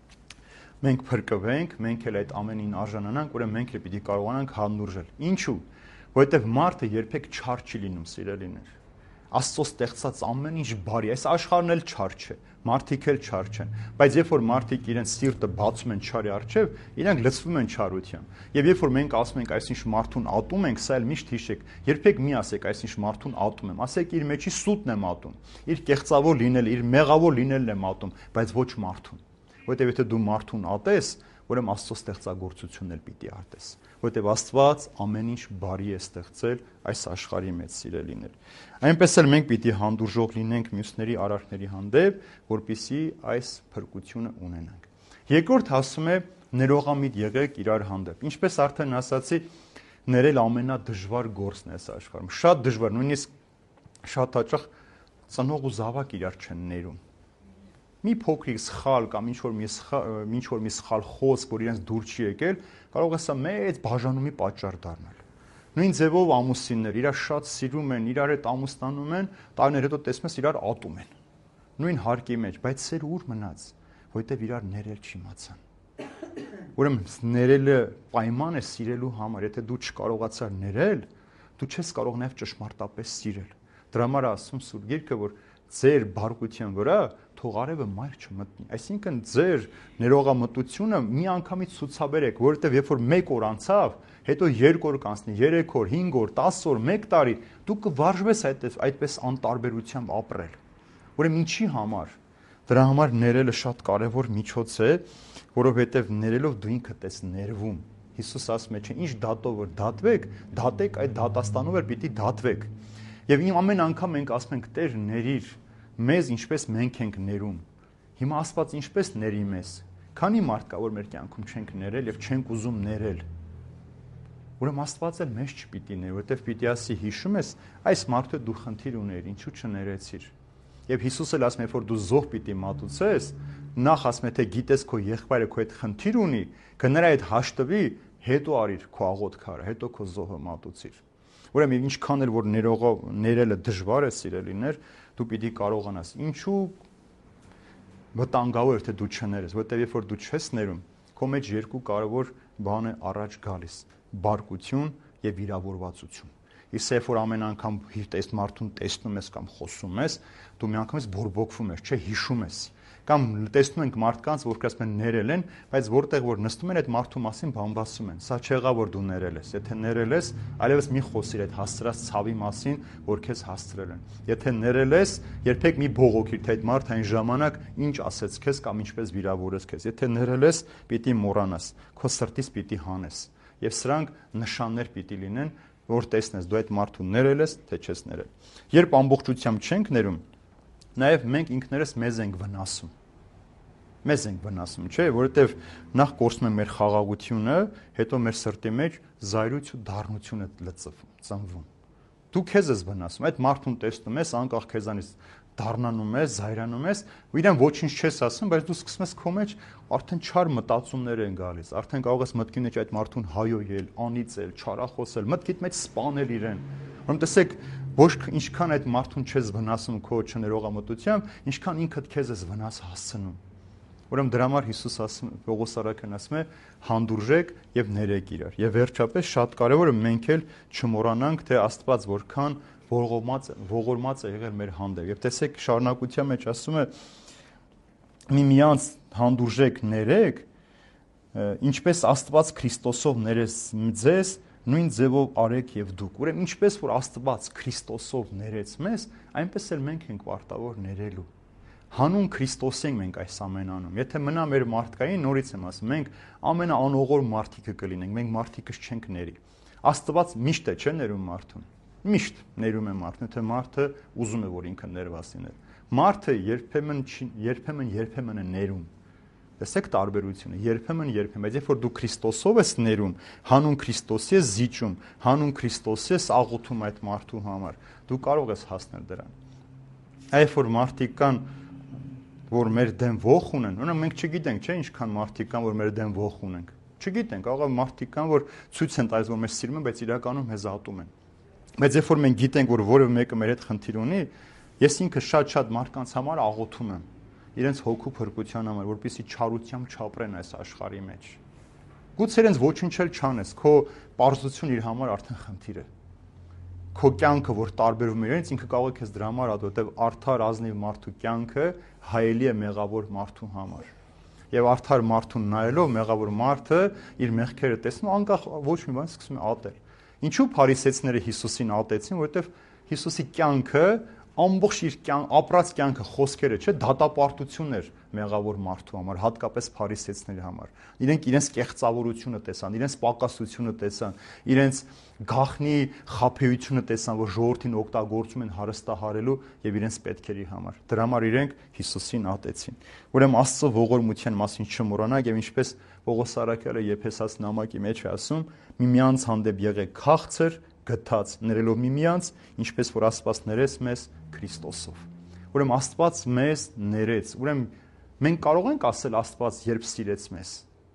մենք փրկվենք, մենք էլ այդ ամենին արժանանանք, ուրեմն մենք էլ պիտի կարողանանք հանդուրժել։ Ինչու՞։ Որովհետև մարդը երբեք չար չի լինում, սիրելիներ։ Աստծո ստեղծած ամեն ինչ բարի է, այս աշխարհն էլ չար չէ, մարդիկ էլ չար չեն, բայց երբ որ մարդիկ իրենց սիրտը բացում են չարի առջև, իրանք լցվում են չարությամբ։ Եվ երբ որ մենք ասում ենք այսինչ մարդուն ատում ենք, սա էլ միշտ հիշեք, երբեք մի ասեք այսինչ մարդուն ատում եմ, ասեք իր մեջի սուտն եմ ատում, իր կեղծավոր լինել, իր մեղավոր լինելն եմ ատում, բայց ոչ մարդուն։ Որտեւ եթե դու մարդուն ատես, ուրեմն Աստծո ստեղծագործությունն էլ պիտի ատես, որտեւ Աստված ամեն ինչ բարի է ստեղծել այս աշխարհի մեջ, սիրելիներ։ Այնպես էլ մենք պիտի հանդուրժող լինենք մյուսների արարքների հանդեպ, որպիսի այս փրկությունը ունենանք։ Երկրորդ ասում է ներողամիտ եղեք իրար հանդեպ։ Ինչպես արդեն ասացի, ներել ամենադժվար գործն է այս աշխարհում։ Շատ դժվար, նույնիսկ շատ հաճախ ծնող ու զավակ իրար չեն ներում։ Մի փոքրիկ սխալ կամ ինչ որ մի սխալ խոսք, որ իրենց դուր չի եկել, կարող է սա մեծ բաժանումի պատճառ դառնալ։ Նույն ձևով ամուսիններ իրար շատ սիրում են, իրար հետ ամուսնանում են, տարիներ հետո տեսնում ես իրար ատում են։ Նույն հարկի մեջ, բայց սեր ուր մնաց, որովհետև իրար ներել չիմացան։ Ուրեմն ներելը պայման է սիրելու համար, եթե դու չկարողացար ներել, դու չես կարող նաև ճշմարտապես սիրել։ Դրա համար ասում Սուրբ Գիրքը, որ ձեր բարկության վրա թող արևը մայր չմտնի։ Այսինքն ձեր ներողամտությունը մի անգամից ցուցաբերեք, որովհետև երբ որ 1 օր անցավ, հետո 2 օր կանցնի, 3 օր, 5 օր, 10 օր, 1 տարի, դու կվարժվես այդպես անտարբերությամբ ապրել։ Ուրեմն ինչի համար։ Դրա համար ներելը շատ կարևոր միջոց է, որովհետև ներելով դու ինքդ ես ներվում։ Հիսուս ասում է, չէ, ինչ դատով որ դատվեք, դատեք այդ դատաստանով էլ պիտի դատվեք։ Եվ ամեն անգամ մենք ասում ենք Տեր ներիր մեզ ինչպես մենք ենք ներում։ Հիմա Աստված ինչպես ների մեզ։ Քանի մարդ կա որ մեր կյանքում չենք ներել եւ չենք ուզում ներել։ Ուրեմն Աստված էլ մեզ չպիտի ներ, որովհետեւ պիտի ասի հիշում ես այս մարդը դու խնդիր ուներ, ինչու չներեցիր։ Եվ Հիսուսը էլ ասում է, որ դու զոհ պիտի մատուցես, նախ ասում է թե գիտես քո եղբայրը քո հետ խնդիր ունի, գնրա այդ հաշտվի, հետո արիր քո աղոթքարը, հետո քո զոհը մատուցիր։ Ուրեմն ինչքան էլ որ ներելը դժվար է, սիրելիներ, դու պիտի կարողանաս։ Ինչու վտանգավոր է թե դու չներես, որտեղ երբ որ դու չես ներում, քո մեջ երկու կարևոր բան է առաջ գալիս՝ բարկություն եւ վիրավորվածություն։ Իսկ երբ որ ամեն անգամ մարդուն տեսնում ես կամ խոսում ես, դու միանգամից բորբոքվում ես, չէ, հիշում ես։ Կամ տեսնում ենք մարդկանց, որ ասում են ներել են, բայց որտեղ որ նստում են այդ մարդու մասին բամբասում են։ Սա չեղավ որ դու ներել ես։ Եթե ներել ես, այլևս մի խոսիր այդ հասցրած ցավի մասին, որ քեզ հասցրել են։ Եթե ներել ես, երբեք մի բողոքիր, թե այդ մարդը այն ժամանակ ինչ ասեց քեզ կամ ինչպես վիրավորեց քեզ։ Եթե ներել ես, պիտի մոռանաս, քո սրտից պիտի հանես։ Եվ սրանք նշաններ պիտի լինեն, որ տեսնես դու այդ մարդուն ներել ես, թե չես ներել։ Երբ ամբողջությամբ չենք ներում, նաև մենք ինքներս մեզ ենք վնասում։ Մեզ ենք վնասում, չէ՞, որովհետև նախ կորցնում է մեր խաղաղությունը, հետո մեր սրտի մեջ զայրույթ ու դառնություն է ծնվում։ Դու քեզ ես վնասում, այդ մարդուն տեսնում ես, անկախ քեզանից դառնանում ես, զայրանում ես, ու իրեն ոչինչ չես ասում, բայց դու սկսում ես քո մեջ արդեն չար մտածումներ են գալիս, արդեն կարող ես մտքի մեջ այդ մարդուն հայոյել, անիծել, չարախոսել, մտքիդ մեջ սպանել իրեն։ Ուրեմն տեսեք, ոչ ինչքան այդ մարդուն չես վնասում քո չներողամտությամբ, ինչքան ինքդ քեզ ես վնաս հասցնում։ Ուրեմն դրա համար Հիսուս ասում, Պողոս առաքյալն ասում է, հանդուրժեք եւ ներեք իրար։ Եվ վերջապես շատ կարեւոր է մենք էլ չմոռանանք, թե Աստված որքան ողորմած է եղել մեր հանդեպ։ Եվ տեսեք շարունակության մեջ ասում է միմյանց հանդուրժեք ներեք, ինչպես Աստված Քրիստոսով ներեց ձեզ, նույն ձևով արեք եւ դուք։ Ուրեմն ինչպես որ Աստված Քրիստոսով ներեց մեզ, այնպես էլ մենք ենք պարտավոր ներելու։ Հանուն Քրիստոսի ենք մենք այս ամեն անում։ Եթե մնա մեր մարդկային, նորից եմ ասում, մենք ամենաանողոր մարդիկը կլինենք, մենք մարդիկս չենք ների։ Աստված միշտ է, չէ՞, ներում մարդուն։ Միշտ ներում է մարդուն, թե մարդը ուզում է, որ ինքը ներված լինի։ Մարդը երբեմն է ներում։ Տեսեք տարբերությունը, երբեմն, բայց երբ որ դու Քրիստոսով ես ներում, հանուն Քրիստոսի ես զիջում, հանուն Քրիստոսի ես աղոթում այդ մարդու համար, դու կարող ես հասնել դրան։ Երբ որ մարդիկ կան, որ մեր դեմ ոխ ունեն, ուրեմն մենք չգիտենք, չէ՞, ինչքան մարդիկ կան, որ մեր դեմ ոխ ունենք։ Չգիտենք, կարող է մարդիկ կան, որ ցույց են տալիս, որ մեզ սիրում են, բայց իրականում մեզ ատում են։ Բայց երբ որ մենք գիտենք, որ որևէ մեկը մեր հետ խնդիր ունի, ես ինքը շատ մարդկանց համար աղոթում եմ, իրենց հոգու փրկության համար, որպեսզի չարությամբ չապրեն այս աշխարհի մեջ։ Գուցե իրենց ոչինչ էլ չանես, քո պարզություն իր համար արդեն խնդիր է։ Քո կյանքը, որ տարբերվում է իրենց, ինքը կարող է քեզ դրա համար ատել, որտեղ արդար ազնիվ մարդու կյանքը հայելի է մեղավոր մարդու համար։ Եվ արդար մարդուն նայելով մեղավոր մարդը իր մեղքերը տեսնում, անկախ ոչ մի բան սկսում է ատել։ Ինչու փարիսեցիները Հիսուսին ատեցին, որովհետև Հիսուսի կյանքը ամբողջ իր ապրած կյանքը խոսքերը, չէ, դատապարտություն էր մեղավոր մարդու համար, հատկապես փարիսեցիների համար։ Իրենք իրենց կեղծավորությունը տեսան, իրենց պակասությունը տեսան, իրենց գաղտնի խաբեությունը տեսան, որ ժողովրդին օգտագործում են հարստահարելու եւ իրենց պետքերի համար։ Դրա համար իրենք Հիսուսին ատեցին։ Ուրեմն Աստծո ողորմության մասին չմոռանաք եւ ինչպես Պողոս առաքյալը Եփեսաց նամակի մեջ է ասում, միմյանց հանդեպ եղեք քաղցր, գթած, ներելով միմյանց, ինչպես որ Աստված ներեց մեզ Քրիստոսով։ Ուրեմն Աստված մեզ ներեց։ Ուրեմն մենք կարող ենք ասել Աստված երբ սիրեց մեզ։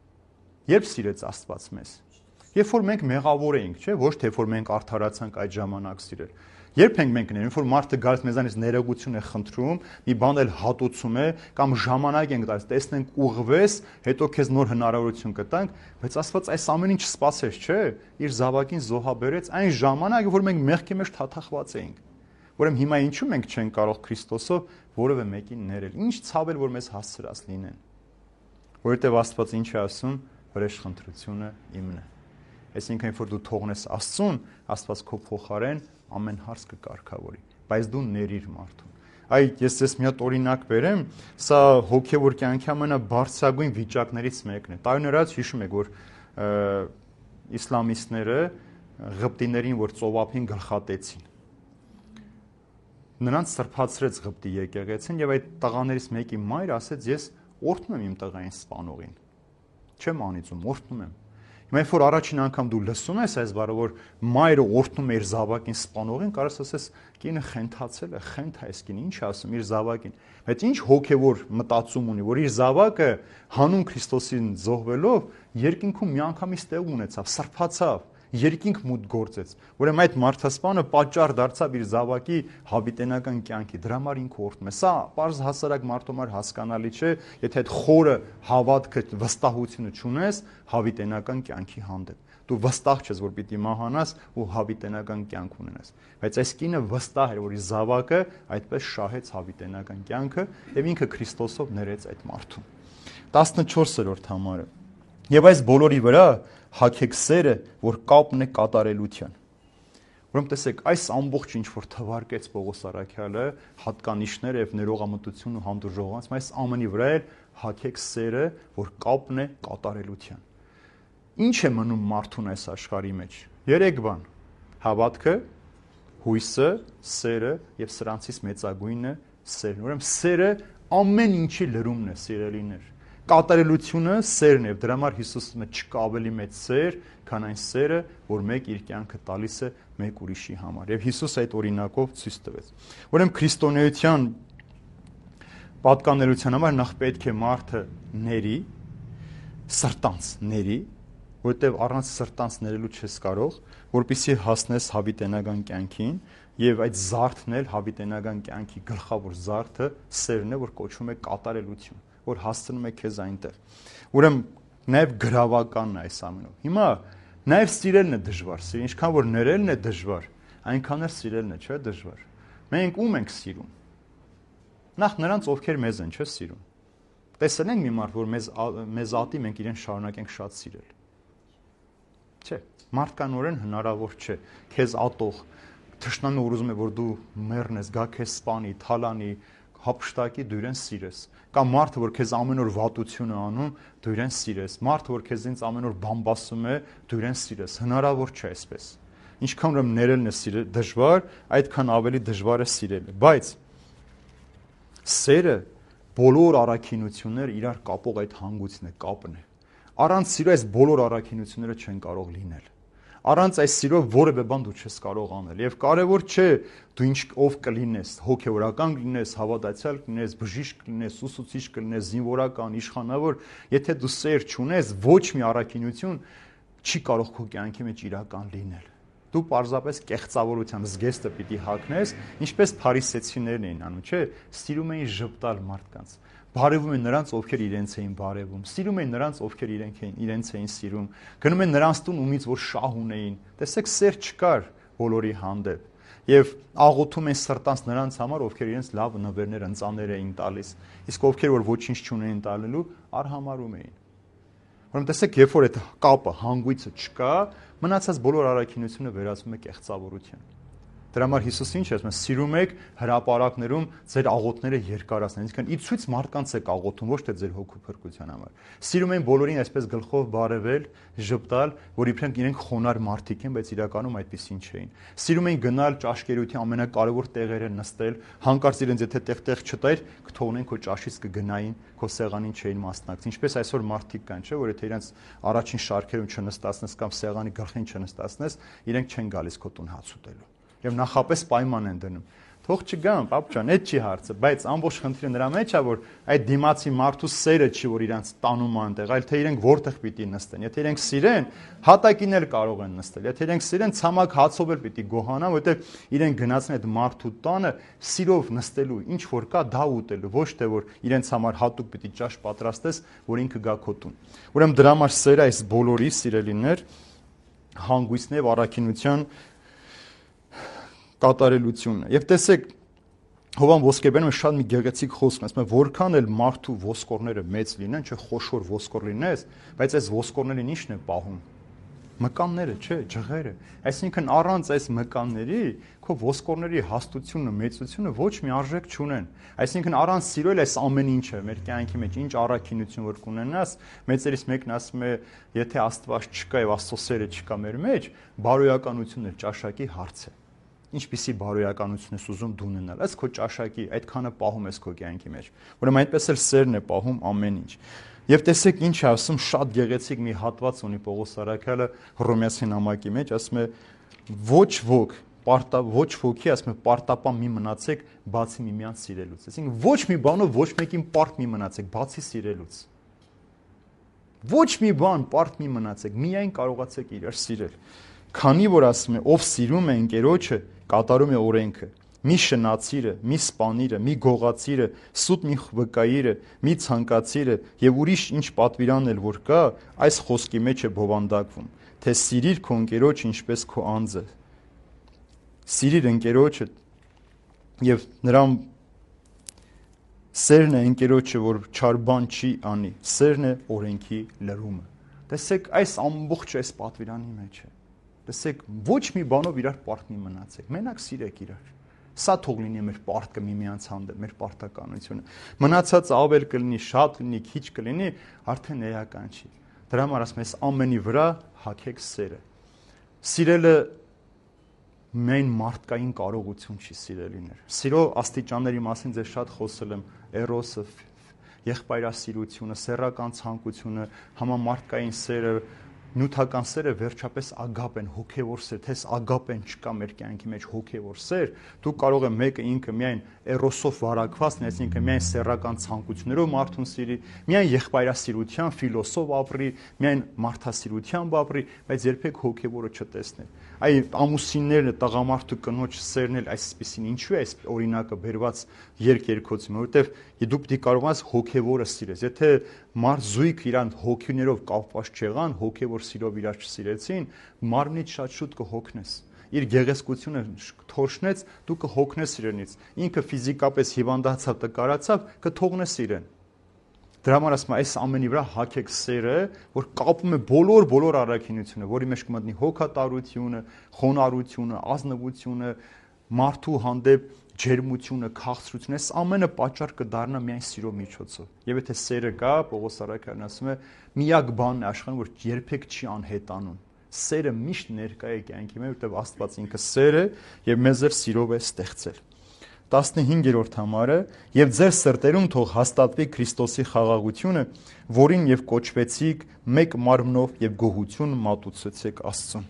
Երբ սիրեց Աստված մեզ։ Երբ որ մենք մեղավոր էինք, չէ՞, ոչ թե որ մենք արդարացանք այդ ժամանակ սիրել։ Երբ ենք մենք ներում, որ մարդը գալիս մեզանից ներողություն է խնդրում, մի բան էլ հատուցում է կամ ժամանակ ենք տալիս, տեսնենք ուղղվես, հետո քեզ նոր հնարավորություն կտանք, բայց Աստված այս ամեն ինչ սпасեց, չէ՞, իր զավակին զոհաբերեց այն ժամանակ, որ մենք մեղքի մեջ թաթախված էինք։ Ուրեմն հիմա ինչու մենք չենք կարող Քրիստոսով որևէ մեկին ներել։ Ինչ ցավել որ մեզ հասցրած լինեն։ Որովհետև Աստված ինչ է ասում, վրեժխնդրությունը իմն է։ Այսինքն, որ դու թողնես Աստծուն, Աստված քո փոխարեն ամեն հարց կկարգավորի, բայց դու ներիր մարդուն։ Ես ես մի հատ օրինակ բերեմ, սա հոգևոր կյանքի ամենաբարձրագույն վիճակներից մեկն է։ Տարիներ առաջ հիշում եք, որ իսլամիստները ղպտիներին, որ ծովափին գլխատեցին, նրանց սրբացրեց Ղպտի եկեղեցին եւ այդ տղաներից մեկի մայրը ասեց, ես օրհնում եմ իմ տղային սպանողին։ Չեմ անիծում, օրհնում եմ։ Հիմա երբ որ առաջին անգամ դու լսում ես այս բառը, որ մայրը օրհնում է իր զավակին սպանողին, կարաս ասես, կինը խենթացել է, խենթ է, այս կինը ինչ ասում իր զավակին։ Բայց ինչ հոգևոր մտածում ունի, որ իր զավակը հանուն Քրիստոսին զոհվելով երկինքում միանգամից տեղ ունեցավ, սրբացավ, երկինք մուտք գործեց։ Ուրեմն այդ մարդասպանը պատճառ դարձավ իր զավակի հավիտենական կյանքի, դրա համար ինքը օրհնում է։ Սա պարզ հասարակ մարդու համար հասկանալի չէ, եթե այդ խորը հավատքը, վստահությունը չունես հավիտենական կյանքի հանդեպ։ Դու վստահ չես, որ պիտի մահանաս ու հավիտենական կյանք ունենաս։ Բայց այս կինը վստահ էր, որ իր զավակը այդպես շահեց հավիտենական կյանքը եւ ինքը Քրիստոսով ներեց այդ մարդուն։ 14-րդ համարը։ Եվ այս բոլորի վրա հագեք սերը, որ կապն է կատարելության։ Ուրեմն տեսեք, այս ամբողջ ինչ որ թվարկեց Պողոս Արաքյալը, հատկանիշներ եւ ներողամտություն ու հանդուրժողանց, այս ամենի վրա էլ հագեք սերը, որ կապն է կատարելության։ Ինչ է մնում մարդուն այս աշխարհի մեջ։ 3 բան. հավատքը, հույսը, սերը եւ սրանցից մեծագույնը սերն։ Ուրեմն սերը ամեն ինչի լրումն է, սիրելիներ։ Կատարելությունը սերն է, դրա համար Հիսուսը ասում է չկա ավելի մեծ սեր, քան այն սերը, որ մեկ իր կյանքը տալիս է մեկ ուրիշի համար։ Եվ Հիսուսը այդ օրինակով ցույց տվեց։ Ուրեմն քրիստոնեության պատկանելության համար նախ պետք է մարդը ների, սրտանց ների, որտեղ առանց սրտանց ներելու չես կարող, որպեսզի հասնես հավիտենական կյանքին, եւ այդ զարդն էլ հավիտենական կյանքի գլխավոր զարդը սերն է, որ կոչվում է կատարելություն, որ հասցնում է քեզ այնտեղ։ Ուրեմն նաեւ գրավականն է այս ամենով։ Հիմա նաեւ սիրելն է դժվար, ինչքան որ ներելն է դժվար, այնքան էլ սիրելն է, չէ՞, դժվար։ Մենք ում ենք սիրում։ Նախ նրանց, ովքեր մեզ են, չէ՞, սիրում։ Տեսել ենք մի մարդ, որ մեզ ատի, մենք իրեն շարունակենք շատ սիրել։ Չէ, մարդկանորեն հնարավոր չէ։ Քեզ ատող թշնամի ուզում է, որ դու մեռնես, գա քեզ սպանի, թալանի, հափշտակի, դու իրեն սիրես։ Կամ մարդը, որ քեզ ամեն օր վատություն է անում, դու իրեն սիրես։ Մարդը, որ քեզից ամեն օր բամբասում է, դու իրեն սիրես։ Հնարավոր չէ այսպես։ Ինչքան որ ներելն է դժվար, այդքան ավելի դժվար է սիրելը։ Բայց սերը բոլոր առաքինությունները իրար կապող այդ հանգույցն է, կապն է։ Առանց սիրո այս բոլոր առաքինությունները չեն կարող լինել։ Առանց այս սիրով որևէ բան դու չես կարող անել։ Եվ կարևոր չէ դու ինչ ով կլինես, հոգևորական կլինես, հավատացյալ կլինես, բժիշկ կլինես, ուսուցիչ կլինես, զինվորական, իշխանավոր, եթե դու սեր չունես, ոչ մի առաքինություն չի կարող քո կյանքի մեջ իրական լինել։ Դու պարզապես կեղծավորության զգեստը պիտի հագնես, ինչպես փարիսեցիներն էին անում, չէ՞, սիրում էին ժպտալ մարդկանց։ Բարևում են նրանց, ովքեր իրենց էին բարևում, սիրում են նրանց, ովքեր իրենց էին սիրում, գնում են նրանց տուն, ումից որ շահ ունեին։ Տեսեք, սեր չկար բոլորի հանդեպ։ Եվ աղոթում են սրտանց նրանց համար, ովքեր իրենց լավ նվերներ, ընծաներ էին տալիս, իսկ ովքեր որ ոչինչ չունեին տալելու, արհամարում էին։ Ուրեմն տեսեք, երբ որ այդ կապը, հանգույցը չկա, մնացած բոլոր առաքինությունը վերածվում է կեղծավորության։ Դրա համար Հիսուսը ինչ ասում է, սիրում եք հրապարակներում ձեր աղոթները երկարացնել, այսինքն ի ցույց մարդկանց եք աղոթում, ոչ թե ձեր հոգու փրկության համար։ Սիրում են բոլորին այսպես գլխով բարևել, ժպտալ, որ իբրենք իրենք խոնար մարդիկ են, բայց իրականում այդպեսին չէին։ Սիրում են գնալ ճաշկերության ամենակարևոր տեղերը նստել, հանկարծ իրենց եթե տեղ չտայր, կթողնեն քո ճաշից կգնային, քո սեղանին չէին մասնակցի։ Ինչպես այսօր մարդիկ կան, չէ, որ եթե իրենց առաջին շարքերում չնստացնես կամ սեղանի գլխին չնստացնես, իրենք չեն գալիս քո տուն հաց ուտելու։ Եվ նախապես պայման են դնում։ Թող չգան, պապ ջան, այդ չի հարցը, բայց ամբողջ խնդիրը նրա մեջ է, որ այդ դիմացի մարդու սերը չի, որ իրանց տանում անտեղ, այլ թե իրենք որտեղ պիտի նստեն։ Եթե իրենք սիրեն, հատակին էլ կարող են նստել։ Եթե իրենք սիրեն, ցամաք հացով էլ պիտի գոհանան, որովհետև իրենք գնացին այդ մարդու տանը սիրով նստելու, ինչ որ կա, դա ուտելու, ոչ թե որ իրենց համար հատուկ պիտի ճաշ պատրաստես, որ ինքը գա քո տուն։ Ուրեմն դրա համար սերը այս բոլորի սիրելիներ հանգույցն եւ առաքինության կատարելությունն է։ Եվ տեսեք, Հովան Ոսկերբյանը շատ մի գեղեցիկ խոսք ունի, ասում է, որքան էլ մարդու ոսկորները մեծ լինեն, չէ, խոշոր ոսկոր լինես, բայց այս ոսկորներին ի՞նչն է պահում։ Մկանները, չէ, ջղերը։ Այսինքն առանց այս մկանների քո ոսկորների հաստությունը, մեծությունը ոչ մի արժեք չունեն։ Այսինքն առանց սիրո էլ այս ամեն ինչը մեր կյանքի մեջ ինչ առաքինություն որ կունենաս, մեծերից մեկն ասում է, եթե Աստված չկա եւ Աստծո սերը չկա մեր մեջ, բարոյականությունն է ճաշակի հարց է։ Ինչպիսի բարոյականություն ես ուզում դու ունենալ, այս քո ճաշակի, այդքանը պահում ես քո կյանքի մեջ։ Ուրեմն այնպես էլ սերն է պահում ամեն ինչ։ Եվ տեսեք ինչ է ասում, շատ գեղեցիկ մի հատված ունի Պողոս Արաքյալը Հռոմեացի նամակի մեջ, ասում է ոչ ոքի, ասում է պարտապան մի մնացեք, բացի միմյանց սիրելուց։ Այսինքն ոչ մի բանով ոչ մեկին պարտ մի մնացեք, բացի սիրելուց։ Ոչ մի բան պարտ մի մնացեք, միայն կարողացեք իրար սիրել։ Քանի որ ասում է, ով սիրում է ընկերոջը, կատարում է օրենքը։ Մի շնացիրը, մի սպանիրը, մի գողացիրը, սուտ մի վկայիրը, մի ցանկացիրը եւ ուրիշ ինչ պատվիրան էլ որ կա, այս խոսքի մեջ է բովանդակվում։ թե սիրիր քո ընկերոջ ինչպես քո անձը։ Սիրիր ընկերոջը եւ նրան սերն է ընկերոջը, որ չար բան չի անի, սերն է օրենքի լրումը։ Տեսեք, այս ամբողջ այս պատվիրանի մեջ է։ Տեսեք, ոչ մի բանով իրար պարտքի մնացեք, մենակ սիրեք իրար։ Սա թող լինի մեր պարտքը միմյանց հանդեպ, մեր պարտականությունը։ Մնացածը ավել կլինի, շատ լինի, քիչ կլինի, արդեն էական չի։ Դրա համար ասում ես ամենի վրա հագեք սերը։ Սիրելը միայն մարդկային կարողություն չի, սիրելիներ։ Սիրո աստիճանների մասին ձեզ շատ խոսել եմ, էրոսը, եղբայրասիրությունը, սեռական ցանկությունը, համամարտկային սերը, նյութական սերը վերջապես ագապ են, հոգևոր սեր, թե ագապ են չկա մեր կյանքի մեջ հոգևոր սեր, դու կարող ես մեկը ինքը միայն էրոսով վարակված, այսինքն միայն սեռական ցանկություններով մարդուն սիրի, միայն եղբայրասիրության ֆիլոսոֆ ապրի, միայն մարդասիրությամբ ապրի, բայց երբեք հոգևորը չտեսնի։ Այ ամուսիններն, տղամարդու կնոջ սերն էլ այսպեսին ինչու է այս օրինակը բերված երկերկոցում, որովհետև դու պիտի կարողանաս հոգևորը սիրես։ Եթե մարդ զույգ իրան հոգիներով կապված չեղան, հոգևոր սիրով իրար չսիրեցին, մարմնից շատ շուտ կհոգնես։ Իր գեղեցկությունը թորշնեց, դու կհոգնես իրենից։ Ինքը ֆիզիկապես հիվանդացավ, տկարացավ, կթողնես իրեն։ Դրա համար ասում եմ, այս ամենի վրա հագեք սերը, որ կապում է բոլոր առաքինությունը, որի մեջ կմտնի հոգատարությունը, խոնարհությունը, ազնվությունը, մարդու հանդեպ ջերմությունը, քաղցրությունը, այս ամենը պատճառ կդառնա միայն սիրո միջոցով։ Եվ եթե սերը կա, Պողոս առաքյալն ասում է, միակ բանն է աշխարհում, որ երբեք չի անհետանում։ Սերը միշտ ներկա է կյանքի մեջ, որտեղ Աստված ինքը սեր է եւ մեզ էլ սիրով է ստեղծել։ 15-րդ համարը եւ ձեր սրտերում թող հաստատվի Քրիստոսի խաղաղությունը, որին եւ կոչվեցիք մեկ մարմնով եւ գոհություն մատուցեցեք Աստծուն։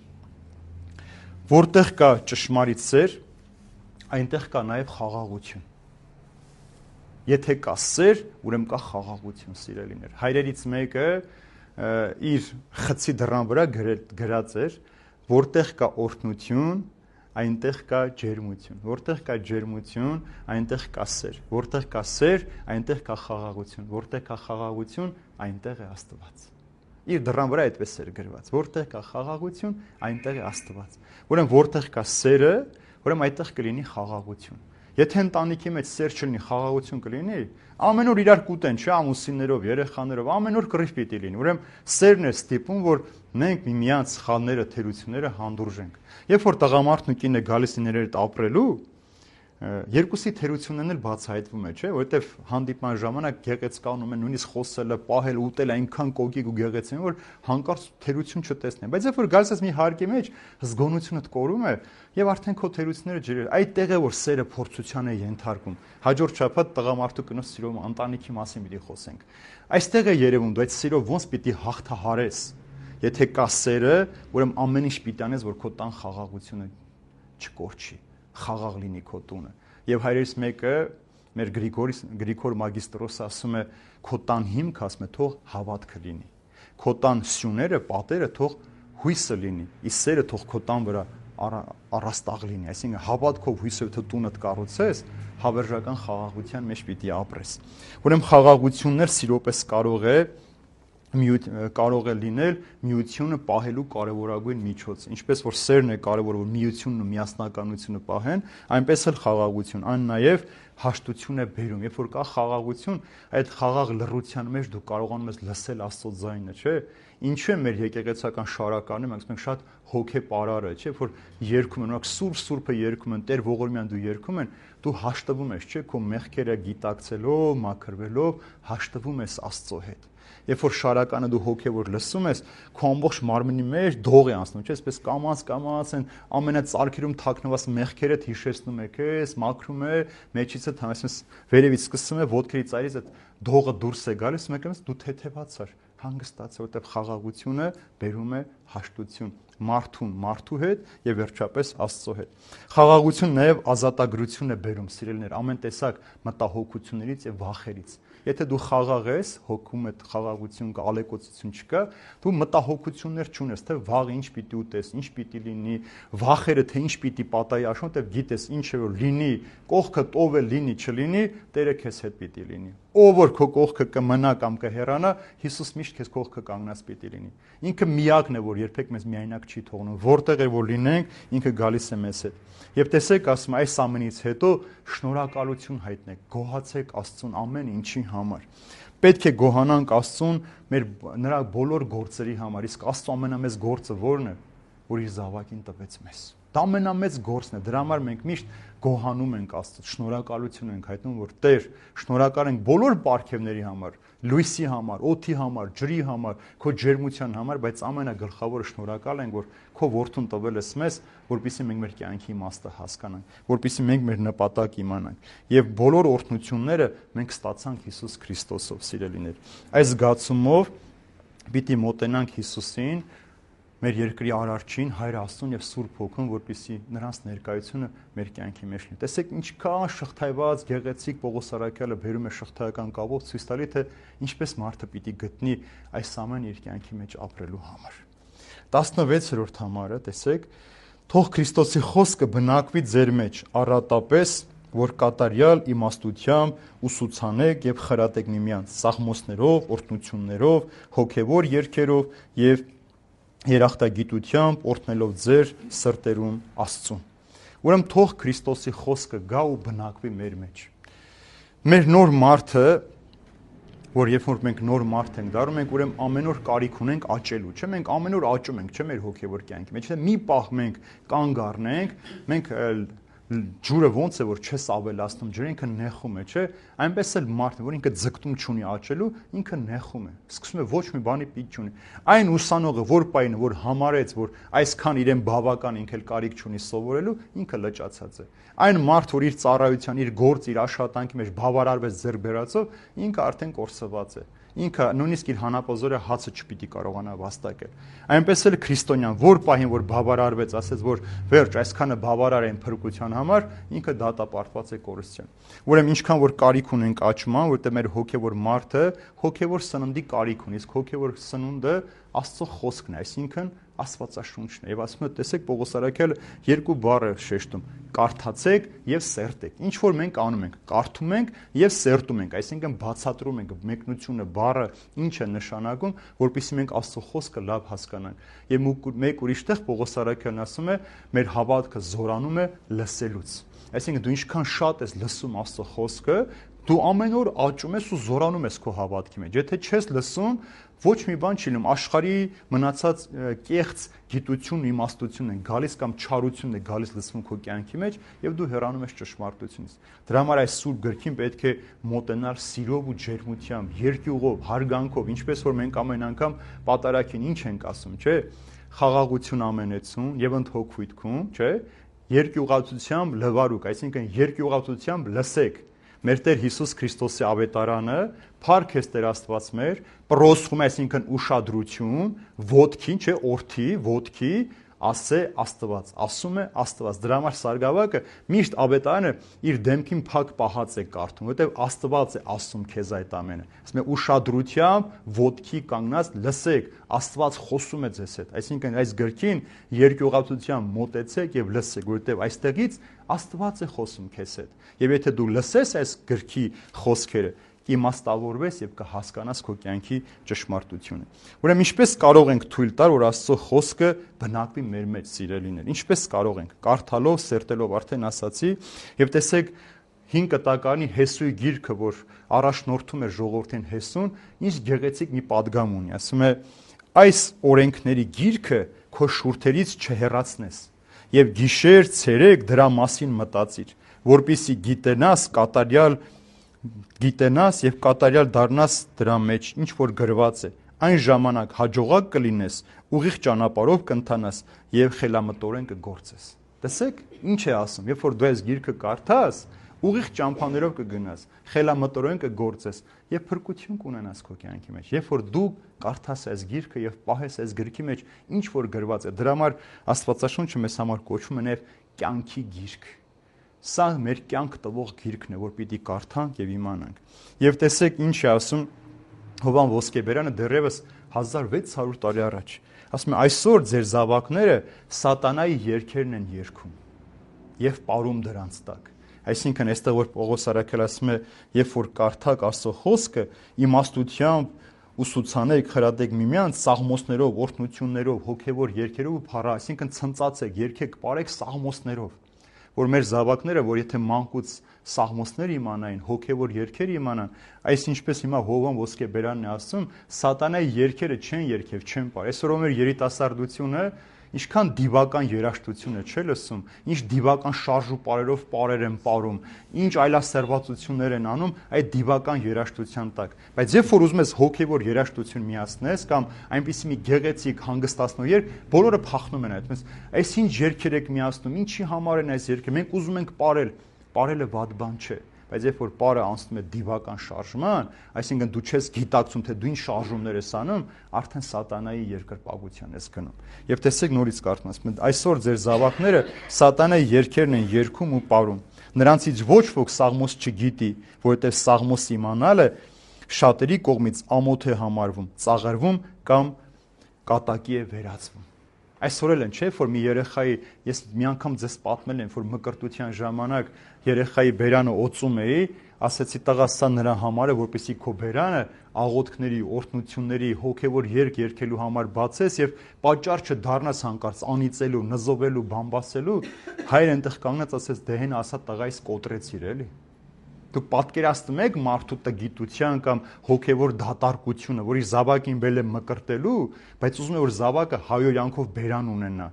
Որտեղ կա ճշմարիտ սեր, այնտեղ կա նաեւ խաղաղություն։ Եթե կա սեր, ուրեմն կա խաղաղություն, սիրելիներ։ Հայրերից մեկը իր խցի դռան վրա գրած էր, որտեղ կա օրհնություն, այնտեղ կա ջերմություն, որտեղ կա ջերմություն, այնտեղ կա սեր, որտեղ կա սեր, այնտեղ կա խաղաղություն, որտեղ կա խաղաղություն, այնտեղ է Աստված։ Իր դռան վրա այդպես էր գրված, որտեղ կա խաղաղություն, այնտեղ է Աստված։ Ուրեմն որտեղ կա սերը, ուրեմն այդտեղ կլինի խաղաղություն։ Եթե ընտանիքի մեջ սեր չլինի, խաղաղություն կլինի, ամեն օր իրար կուտեն, չէ՞, ամուսիններով, երեխաներով, ամեն օր կռիվ պիտի լինի։ Ուրեմն սերն է ստիպում, որ մենք միմյանց սխալները, թերությունները հանդուրժենք։ Երբ որ տղամարդն ու կինը գալիս են իրար հետ ապրելու, երկուսի թերություններն էլ բացահայտվում է, չէ՞, որովհետև հանդիպման ժամանակ գեղեցկանում են, նույնիսկ խոսելը, պահել, ուտել այնքան կոկիկ ու գեղեցիկ, որ հանկարծ թերություն չտեսնեն։ Բայց երբ որ գալիս ես մի հարկի մեջ, զգոնությունդ կորում է եւ արդեն քո թերությունները ջրել։ Այդտեղ է որ սերը փորձության է ենթարկում։ Հաջորդ շաբաթ տղամարդու կնոջ սիրո ընտանիքի մասին պիտի խոսենք։ Այստեղ է երևում դու այդ սիրով ոնց պիտի հաղթահարես։ Եթե կա սերը, ուրեմն ամեն ինչ պիտի անես, որ քո տան խաղաղությունը չկորչի, խաղաղ լինի քո տունը։ Եվ հայրերից մեկը, մեր Գրիգոր Մագիստրոսը ասում է, քո տան հիմքը, ասում է, թող հավատքը լինի։ Քո տան սյուները, պատերը թող հույսը լինի, իսկ սերը թող քո տան վրա առաստաղ լինի, այսինքն հավատքով հույսով թե տունդ կառուցես, հավերժական խաղաղության մեջ պիտի ապրես։ Ուրեմն խաղաղություններ սիրոպես կարող է լինել միությունը պահելու կարևորագույն միջոց։ Ինչպես որ սերն է կարևոր, որ միությունն ու միասնականությունը պահեն, այնպես էլ խաղաղություն, այն նաև հաշտություն է բերում։ Երբ որ կա խաղաղություն, այդ խաղաղ լռության մեջ դու կարողանում ես լսել Աստծո ձայնը, չէ՞։ Ինչու է մեր եկեղեցական շարականում, մենք ասում ենք շատ հոգեպարարը, չէ՞, որ երգում են, օրինակ Սուրբը երգում են, Տեր Ողորմյան դու երգում են, դու հաշտվում ես, չէ՞, քո մեղքերը գիտակցելով, մաքրվելով, հաշտվում ես Աստծո հետ։ Երբ որ շարականը դու հոգևոր լսում ես, քո ամբողջ մարմնի մեջ դող է անցնում, չէ՞, այսպես կամած են ամենածարգերում թաքնված մեղքերդ հիշեցնում է քեզ, մաքրում է, մեջիցդ այսպես վերևից սկսում է, ոտքերի ծայրից այդ դողը դուրս է գալիս, մեկը դու թեթևացար, հանգստացա, որտեղ խաղաղությունը բերում է հաշտություն մարդու հետ եւ վերջապես Աստծո հետ։ Խաղաղություն նաեւ ազատագրություն է բերում, սիրելիներ, ամեն տեսակ մտահոգություններից եւ վախերից։ Եթե դու խաղաղ ես, հոգում է խաղաղություն կա, ալեկոծություն չկա, դու մտահոգություններ չունես, թե վաղ ինչ պիտի ուտես, ինչ պիտի լինի, վախերը թե ինչ պիտի պատահի աշխարհում, որտեղ գիտես ինչ է որ լինի, կողքդ ով է լինի, չլինի, Տերը քեզ հետ պիտի լինի։ ով որ քո կողքը կմնա կամ կհեռանա, Հիսուս միշտ քեզ կողքը կանգնած պիտի լինի։ Ինքը միակն է, որ երբեք մեզ միայնակ չի թողնում, որտեղ է որ լինենք, ինքը գալիս է մեզ հետ։ Եվ տեսեք, ասում այս ամենից հետո շնորհակալություն հայտնեք, գոհացեք Աստծուն ամեն ինչի համար։ Պետք է գոհանանք Աստծուն նրա բոլոր գործերի համար, իսկ Աստծո ամենամեծ գործը ո՞րն է, որ իր զավակին տվեց մեզ։ Դա ամենամեծ գործն է, դրա համար մենք միշտ գոհանում ենք Աստծո, շնորհակալություն ենք հայտնում, որ Տեր, շնորհակալ ենք բոլոր պարգևների համար, լույսի համար, օդի համար, ջրի համար, քո ջերմության համար, բայց ամենագլխավորը շնորհակալ ենք, որ քո որդուն տվել ես մեզ, որպեսզի մենք մեր կյանքի իմաստը հասկանանք, որպեսզի մենք մեր նպատակ իմանանք։ Եվ բոլոր օրհնությունները մենք ստացանք Հիսուս Քրիստոսով, սիրելիներ։ Այս զգացումով պիտի մոտենանք Հիսուսին, մեր երկրի արարչին, Հայր Աստծուն եւ Սուրբ Հոգուն, որպեսզի նրանց ներկայությունը մեր կյանքի մեջ լինի։ Տեսեք ինչքան շղթայված, գեղեցիկ Պողոս Արաքյալը բերում է շղթայական կապով ցույց տալի, թե ինչպես մարդը պիտի գտնի այս ամեն իր կյանքի մեջ ապրելու համար։ 16-րդ համարը, տեսեք, թող Քրիստոսի խոսքը բնակվի ձեր մեջ առատապես, որ կատարյալ իմաստությամբ ուսուցանեք եւ խրատեք միմյանց սաղմոսներով, օրհնություններով, հոգեվոր երգերով եւ երախտագիտությամբ օրհնելով ձեր սրտերում Աստծուն։ Ուրեմն թող Քրիստոսի խոսքը գա ու բնակվի մեր մեջ։ Մեր նոր մարդը, որ երբ որ մենք նոր մարդ ենք դառնում, մենք ուրեմն ամեն օր կարիք ունենք աճելու, չէ՞, մենք ամեն օր աճում ենք, չէ՞, մեր հոգևոր կյանքի մեջ, մի պահ մենք կանգ առնենք, մենք ջուրը ոնց է որ չես ավելացնում ջրը, ինքը նեխում է, չէ՞, այնպես էլ մարդը, որ ինքը ձգտում չունի աճելու, ինքը նեխում է, սկսում է ոչ մի բանի պիտի չունի։ Այն ուսանողը, որ պայն որ համարեց, որ այսքան իրեն բավական ինքը կարիք չունի սովորելու, ինքը լճացած է։ Այն մարդ, որ իր ծառայության, իր գործ, իր աշխատանքի մեջ բավարարվեց ձեռք բերածով, ինքը արդեն կորսված է։ Ինքը նույնիսկ իր հանապազորը հացը չպիտի կարողանա վաստակել։ Այնպես էլ քրիստոնյան, որ պահին որ բավարարվեց, ասեց, որ վերջ, այսքանը բավարար են փրկության համար, ինքը դատապարտված է կորստյան։ Ուրեմն ինչքան որ կարիք ունենք աճման, որտեղ մեր հոգևոր մարդը հոգևոր սննդի կարիք ունի, իսկ հոգևոր սնունդը Աստծո խոսքն է, այսինքն Աստվածաշունչն է։ Եվ ասում է, տեսեք, Պողոս Արաքյալը երկու բառ է շեշտում՝ կարդացեք եւ սերտեք։ Ինչ որ մենք անում ենք, կարդում ենք եւ սերտում ենք, այսինքն բացատրում ենք մեկնությունը, բառը ինչ է նշանակում, որպեսզի մենք Աստծո խոսքը լավ հասկանանք։ Եվ մեկ ուրիշ տեղ Պողոս Արաքյալն ասում է, մեր հավատքը զորանում է լսելուց։ Այսինքն դու ինչքան շատ ես լսում Աստծո խոսքը, դու ամեն օր աճում ես ու զորանում ես քո հավատքի մեջ։ Եթե չես լսում, ոչ մի բան չի լինում, աշխարհի մնացած կեղծ գիտությունն ու իմաստությունն են գալիս կամ չարությունն է գալիս լսվում քո կյանքի մեջ եւ դու հեռանում ես ճշմարտությունից։ Դրա համար այս սուրբ գրքին պետք է մոտենալ սիրով ու ջերմությամբ, երկյուղով, հարգանքով, ինչպես որ մենք ամեն անգամ պատարագին ինչ ենք ասում, չէ՞, խաղաղություն ամենեցուն եւ ընդհոգույթքում, չէ՞, երկյուղացությամբ լվարուկ, այսինքն երկյուղացությամբ լսեք։ Մեր Տեր Հիսուս Քրիստոսի ավետարանը, փառք ես Տեր Աստված մեր, պրոսխում, այսինքն ուշադրություն, ոտքին, չէ, օրթի, ոտքի, ասե Աստված, ասում է Աստված։ Դրա համար Սարգսակը միշտ ավետարանը իր դեմքին փակ պահած է կարդում, որովհետև Աստված է ասում քեզ այդ ամենը։ Ասում է ուշադրությամբ, ոտքի կանգնած լսեք, Աստված խոսում է ձեզ հետ։ Այսինքն այս գրքին երկյուղացությամբ մոտեցեք եւ լսեք, որովհետև այստեղից Աստված է խոսում քեզ հետ։ Եվ եթե դու լսես այս գրքի խոսքերը, իմաստավորվես եւ կհասկանաս քո կյանքի ճշմարտությունը։ Ուրեմն ինչպես կարող ենք թույլ տալ, որ Աստծո խոսքը բնակվի մեր մեջ, սիրելիներ։ Ինչպես կարող ենք, կարդալով, սերտելով, արդեն ասացի, եւ տեսեք 5 կտակարանի Հեսուի գիրքը, որ առաջնորդում է ժողովրդին Հեսուն, ինչ գեղեցիկ մի պատգամ ունի, ասում է. այս օրենքների գիրքը քո շուրթերից չհեռացնես եւ գիշեր, ցերեկ դրա մասին մտածիր, որպեսզի գիտենաս եւ կատարյալ դառնաս դրա մեջ, ինչ որ գրված է։ Այն ժամանակ հաջողակ կլինես, ուղիղ ճանապարհով կընթանաս եւ խելամտորեն կգործես։ Տեսեք, ինչ է ասում, երբ որ դու այս գիրքը կարդաս, ուղիղ ճամփաներով կգնաս, խելամտորեն կգործես եւ փրկություն կունենաս քո կյանքի մեջ։ Երբ որ դու կարդաս այս գիրքը եւ պահես այս գրքի մեջ ինչ որ գրված է, դրա համար Աստվածաշունչը մեզ համար կոչվում է նաեւ կյանքի գիրք։ Սա մեր կյանք տվող գիրքն է, որ պիտի կարդանք եւ իմանանք։ Եվ տեսեք ինչ է ասում Հովան Ոսկեբերյանը դեռևս 1600 տարի առաջ։ Ասում է այսօր ձեր զավակները սատանայի երգերն են երգում եւ պարում դրանց տակ։ Այսինքն այստեղ որ Պողոս Արաքել ասում է, երբ որ կարդաք Աստծո խոսքը, իմաստությամբ ուսուցանեք, խրատեք միմյանց սաղմոսներով, օրհնություններով, հոգևոր երգերով ու փառա, այսինքն ցնծացեք, երգեք, պարեք սաղմոսներով, որ մեր զավակները, որ եթե մանկուց սաղմոսներ իմանային, հոգևոր երգեր իմանան, այս ինչպես հիմա Հովան ոսկեբերանն է ասում, սատանայի երգերը չեն երգև, չեն պար։ Այսօր մեր երիտասարդությունը ինչքան դիվական երաժշտություն է, չէ՞ լսում, ինչ դիվական շարժ ու պարերով պարեր են պարում, ինչ այլասերվածություններ են անում այդ դիվական երաժշտության տակ։ Բայց երբ որ ուզում ես հոգևոր երաժշտություն միացնես կամ այնպիսի մի գեղեցիկ հանգստացնող երգ, բոլորը փախնում են այդ։ Այս ինչ երգեր եք միացնում, ինչի համար են այս երգերը։ Մենք ուզում ենք պարել, պարելը վատ բան չէ։ Բայց երբ որ պարը անցնում է դիվական շարժման, այսինքն դու չես գիտակցում, թե դու ինչ շարժումներ ես անում, արդեն սատանայի երկրպագության ես գնում։ Եվ տեսեք նորից կարդում, այսօր ձեր զավակները սատանայի երգերն են երգում ու պարում։ Նրանցից ոչ ոք սաղմոս չգիտի, որովհետև սաղմոս իմանալը շատերի կողմից ամոթ է համարվում, ծաղրվում կամ կատակի է վերածվում։ Այսօր էլ են, չէ՞, որ մի երեխայի, ես մի անգամ ձեզ պատմել եմ, որ մկրտության ժամանակ երեխայի բերանը օծում էի, ասեցի տղա, սա նրա համար է, որպեսզի քո բերանը աղոթքների, օրհնությունների, հոգևոր երգ երգելու համար բացես եւ պատճառ չդառնաս հանկարծ անիծելու, նզովելու, բամբասելու, հայր այնտեղ կանգնած ասեց, դե հեն ասա տղայիս կոտրեցիր էլի։ Դուք պատկերացնում եք մարդու տգիտության կամ հոգևոր դատարկությունը, որ իր զավակին բել է մկրտելու, բայց ուզում է որ զավակը հայոյանքով բերան ունենա,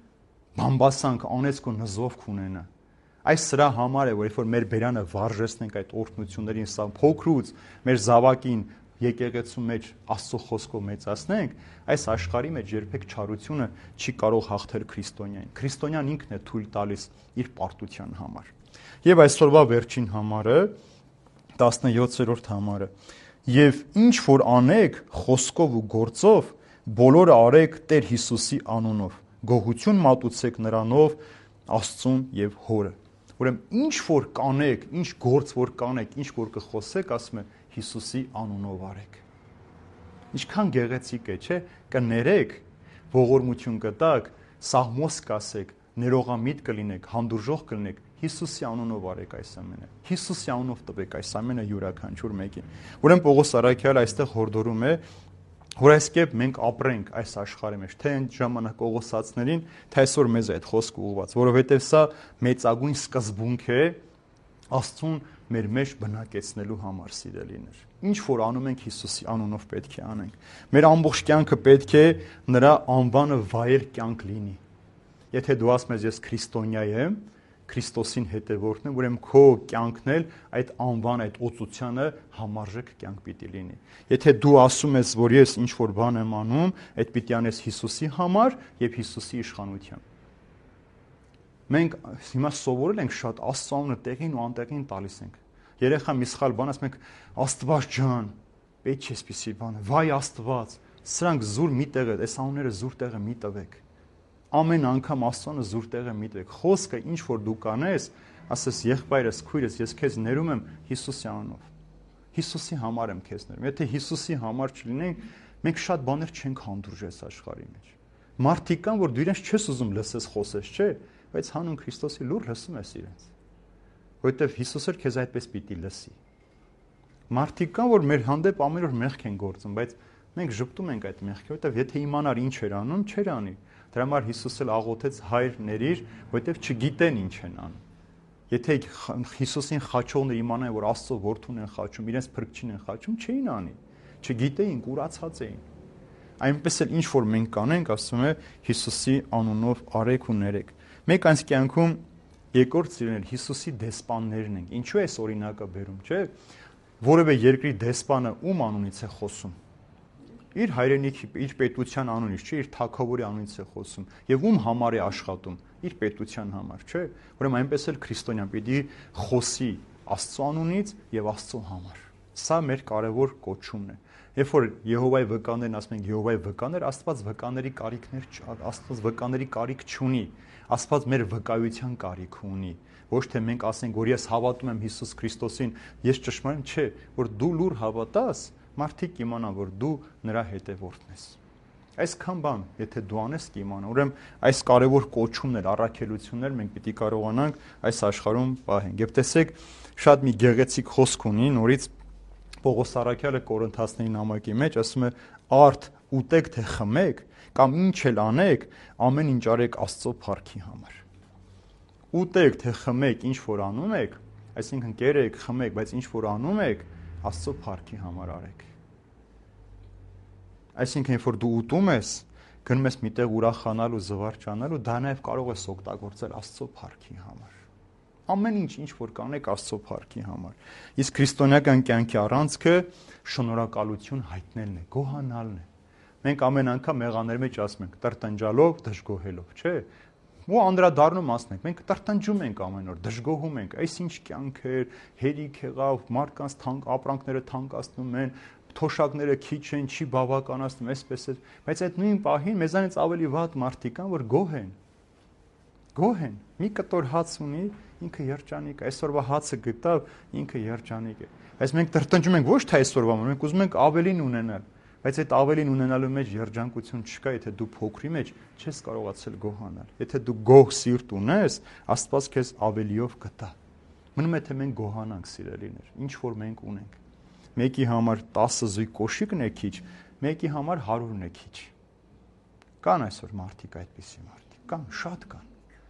բամբասանք, անեծք ու նզովք ունենա։ Այս սրա համար է, որ երբ որ մեր բերանը վարժեցնենք այդ օրհնություններին, սա փոքրուց մեր զավակին եկեղեցու մեջ Աստծո խոսքով մեծացնենք, այս աշխարհի մեջ երբեք չարությունը չի կարող հաղթել քրիստոնյային։ Քրիստոնյան ինքն է թույլ տալիս իր պարտության համար։ Եվ այսօրվա վերջին համարը 17-րդ համարը։ Եվ ինչ որ անեք խոսքով ու գործով, բոլորը արեք Տեր Հիսուսի անունով, գոհություն մատուցեք նրանով Աստծուն եւ Հորը։ Ուրեմն ինչ որ կանեք, ինչ գործ որ կանեք, ինչ որ կխոսեք, ասում է Հիսուսի անունով արեք։ Ինչքան գեղեցիկ է, չէ՞, կներեք, ողորմություն կտաք, սաղմոս կասեք, ներողամիտ կլինեք, հանդուրժող կլինեք, Հիսուսի անունով արեք այս ամենը։ Հիսուսի անունով տվեք այս ամենը յուրաքանչյուր մեկին։ Ուրեմն Պողոս Արաքյալը այստեղ հորդորում է, որ այսքեւ մենք ապրենք այս աշխարհի մեջ, թե այն ժամանակ Պողոսացներին, թե այսօր մեզ այդ խոսքը ուղղված, որովհետև սա մեծագույն սկզբունք է Աստծուն մեր մեջ բնակեցնելու համար, սիրելիներ։ Ինչ որ անում ենք Հիսուսի անունով պետք է անենք։ Մեր ամբողջ կյանքը պետք է նրա անվանը վայել կյանք լինի։ Եթե դու ասում ես ես քրիստոնյա եմ, Քրիստոսին հետևորդն եմ, ուրեմն քո կյանքն էլ այդ անվան, այդ օծությանը համարժեք կյանք պիտի լինի։ Եթե դու ասում ես, որ ես ինչ որ բան եմ անում, այդ պիտի անես Հիսուսի համար եւ Հիսուսի իշխանությամբ։ Մենք հիմա սովորել ենք շատ Աստծո անունը տեղին ու անտեղին տալիս ենք։ Երեխա մի սխալ բան ասում ենք, Աստված ջան, պետք չէ այսպիսի բան, վայ Աստված, սրանք զուր մի տեղ է, այս անունները զուր տեղը մի տվեք։ Ամեն անգամ Աստծոն զուր տեղը մի տվեք։ Խոսքը ինչ որ դու կանես, ասես եղբայրս, քույրս, ես քեզ ներում եմ Հիսուսի անունով։ Հիսուսի համար եմ քեզ ներում։ Եթե Հիսուսի համար չլինենք, մենք շատ բաներ չենք հանդուրժես աշխարհի մեջ։ Մարդիկ կան, որ դու իրենց չես ուզում լսես, խոսես, չէ՞, բայց հանուն Քրիստոսի լուր լսում ես իրենց։ Որովհետև Հիսուսը քեզ այդպես պիտի լսի։ Մարդիկ կան, որ մեր հանդեպ ամեն օր մեղք են գործում, բայց մենք ժպտում ենք այդ մեղքի, որովհետև եթե իմանար ինչ էր անում, չէր անի։ Դրա համար Հիսուսը աղոթեց հայր ներիր, որովհետև չգիտեն ինչ են անում։ Եթե Հիսուսին խաչողները իմանային, որ Աստծո որդուն են խաչում, իրենց փրկչին են խաչում, չէին անի։ Չգիտեին, կուրացած էին։ Այնպես էլ ինչ որ մենք կանենք, ասում է Հիսուսի անունով արեք ու ներեք։ Մենք այս կյանքում երկրորդ սիրելիներ Հիսուսի դեսպաններն ենք։ Ինչու է այս օրինակը բերում, չէ՞։ Որևէ երկրի դեսպանը ում անունից է խոսում։ Իր հայրենիքի, իր պետության անունից, չէ, իր թագավորի անունից է խոսում։ Եվ ում համար է աշխատում։ Իր պետության համար, չէ։ Ուրեմն այնպես էլ քրիստոնյան պիտի խոսի Աստծո անունից եւ Աստծո համար։ Սա մեր կարևոր կոչումն է։ Երբ որ Եհովայի վկաներն ասում են Եհովայի վկաներ, Աստված վկաների կարիքներ Աստված վկաների կարիք չունի։ Աստված մեր վկայության կարիք ունի։ Ոչ թե մենք ասենք, որ ես հավատում եմ Հիսուս Քրիստոսին, ես ճշմարիտ չէ, որ դու լուր հավատաս, մարդիկ իմանան, որ դու նրա հետևորդն ես։ Այսքան բան, եթե դու անես կիմանա, ուրեմն այս կարևոր կոչումներ, առաքելություններ մենք պիտի կարողանանք այս աշխարհում պահենք։ Եվ տեսեք, շատ մի գեղեցիկ խոսք ունի նորից Պողոս առաքյալը Կորինթացների նամակի մեջ ասում է. «Արդ ուտեք թե խմեք, կամ ինչ էլ անեք, ամեն ինչ արեք Աստծո փառքի համար»։ Ուտեք թե խմեք, ինչ որ անում եք, այսինքն կերեք, խմեք, բայց ինչ որ անում եք, Աստծո փառքի համար արեք։ Այսինքն, երբ որ դու ուտում ես, գնում ես միտեղ ուրախանալու, զվարճանալու, դա նաև կարող ես օգտագործել Աստծո փառքի համար։ Ամեն ինչ որ կանեք Աստծո փառքի համար։ Իսկ քրիստոնեական կյանքի առանցքը շնորհակալություն հայտնելն է, գոհանալն է։ Մենք ամեն անգամ մեղաների մեջ ասում ենք տրտնջալով, դժգոհելով, չէ՞։ Ու անդրադառնում ասենք, մենք տրտնջում ենք ամեն օր, դժգոհում ենք, այս ինչ կյանք էր, հերիք եղավ, մարդկանց ապրանքները թանկացնում են, թոշակները քիչ են, չի բավականացնում, այսպես է, բայց այդ նույն պահին մեզանից ավելի վատ մարդիկ կան, որ գոհ են։ Մի կտոր հաց ունի, ինքը երջանիկ է, այսօրվա հացը գտավ, ինքը երջանիկ է։ Բայց մենք տրտնջում ենք ոչ թե այսօրվա, մենք ուզում ենք ավելին ունենալ, բայց այդ ավելին ունենալու մեջ երջանկություն չկա, եթե դու փոքրի մեջ չես կարողացել գոհանալ։ Եթե դու գոհ սիրտ ունես, Աստված քեզ ավելիով կտա։ Մնում է թե մենք գոհանանք, սիրելիներ, ինչ որ մենք ունենք։ Մեկի համար 10 զույգ կոշիկն է քիչ, մեկի համար 100-ն է քիչ։ Կան այսօր մարդիկ այդպիսի մարդիկ, կան, շատ կան։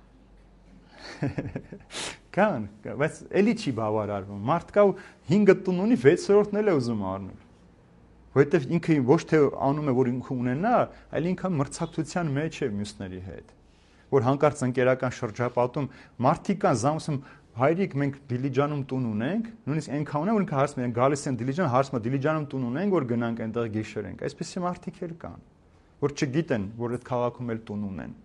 Կան, բայց էլի չի բավարարվում։ Մարդկա 5 տուն ունի, 6-րդն էլ է ուզում առնել։ Որովհետև ինքը ոչ թե անում է, որ ինքը ունենա, այլ ինքը մրցակցության մեջ է մյուսների հետ։ Որ հանկարծ ընկերական շրջապատում մարդիկ կան զանգում, հայրիկ, մենք Դիլիջանում տուն ունենք, նույնիսկ այնքան ունեն, որ ինքը հարցնում են, գալիս են Դիլիջան, հարցնում են Դիլիջանում տուն ունենք, որ գնանք այնտեղ գիշերենք։ Այսպեսի մարդիկ էլ կան, որ չգիտեն, որ այդ քաղաքում էլ տուն ունեն։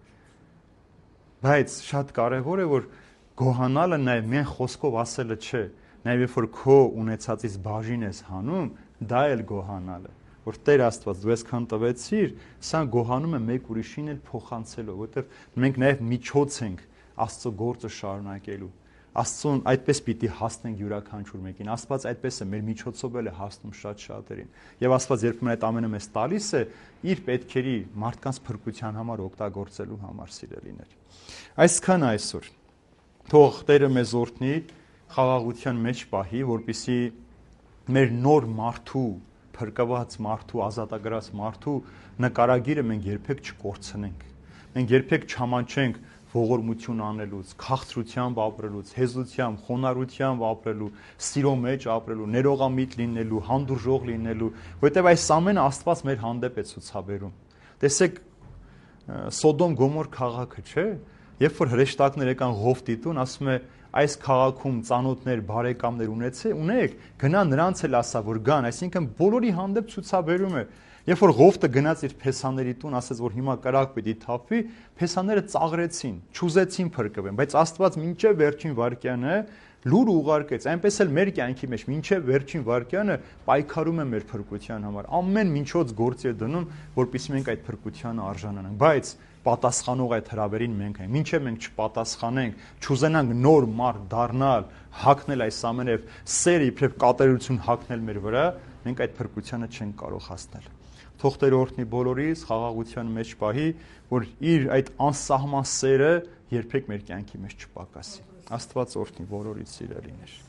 Բայց շատ կարևոր է, որ գոհանալը նաև միայն խոսքով ասելը չէ, նաև երբ որ քո ունեցածից բաժին ես հանում, դա էլ գոհանալը, որ Տեր Աստված դու այսքան տվեցիր, սա գոհանում է մեկ ուրիշին էլ փոխանցելով, որովհետև մենք նաև միջոց ենք Աստծո գործը շարունակելու։ Աստծուն այդպես պիտի հասնենք յուրաքանչյուր մեկին։ Աստված այդպես է մեր միջոցով էլ է հասնում շատ շատերին։ Եվ Աստված երբեմն այդ ամենը մեզ տալիս է իր պետքերի մարդկանց փրկության համար օգտագործելու համար, սիրելիներ։ Այսքան այսօր։ Թող Տերը մեզ օրհնի, խաղաղության մեջ պահի, որպեսզի մեր նոր մարդու, փրկված մարդու, ազատագրած մարդու նկարագիրը մենք երբեք չկորցնենք։ Մենք երբեք չամանչենք ողորմություն անելուց, քաղցրությամբ ապրելուց, հեզությամբ, խոնարհությամբ ապրելու, սիրո մեջ ապրելու, ներողամիտ լինելու, հանդուրժող լինելու, որովհետև այս ամենը Աստված մեր հանդեպ է ցուցաբերում։ Տեսեք, Սոդոմ Գոմոր քաղաքը, չէ՞, երբ որ հրեշտակներ եկան Ղովտի տուն, ասում է, այս քաղաքում ծանոթներ, բարեկամներ ունեք, գնա նրանց էլ ասա, որ գան, այսինքն բոլորի հանդեպ ցուցաբերում է։ Երբ որ Ղովտը գնաց իր փեսաների տուն, ասաց, որ հիմա կրակ պիտի թափվի, փեսաները ծաղրեցին, չուզեցին փրկվեն, բայց Աստված մինչև վերջին վայրկյանը լուր ուղարկեց, այնպես էլ մեր կյանքի մեջ մինչև վերջին վայրկյանը պայքարում է մեր փրկության համար։ Ամեն միջոց գործի է դնում, որպեսզի մենք այդ փրկությանը արժանանանք, բայց պատասխանող այդ հրավերին մենք ենք։ Մինչև մենք չպատասխանենք, չուզենանք նոր մարդ դառնալ, հագնել այս ամենը, սեր իբրև կատարելություն հագնել մեր վրա, մենք այդ փրկությանը չենք կարող հասնել։ Թող Տերը օրհնի բոլորիս, խաղաղության մեջ պահի, որ իր այդ անսահման սերը երբեք մեր կյանքի մեջ չպակասի։ Աստված օրհնի բոլորից, սիրելիներ։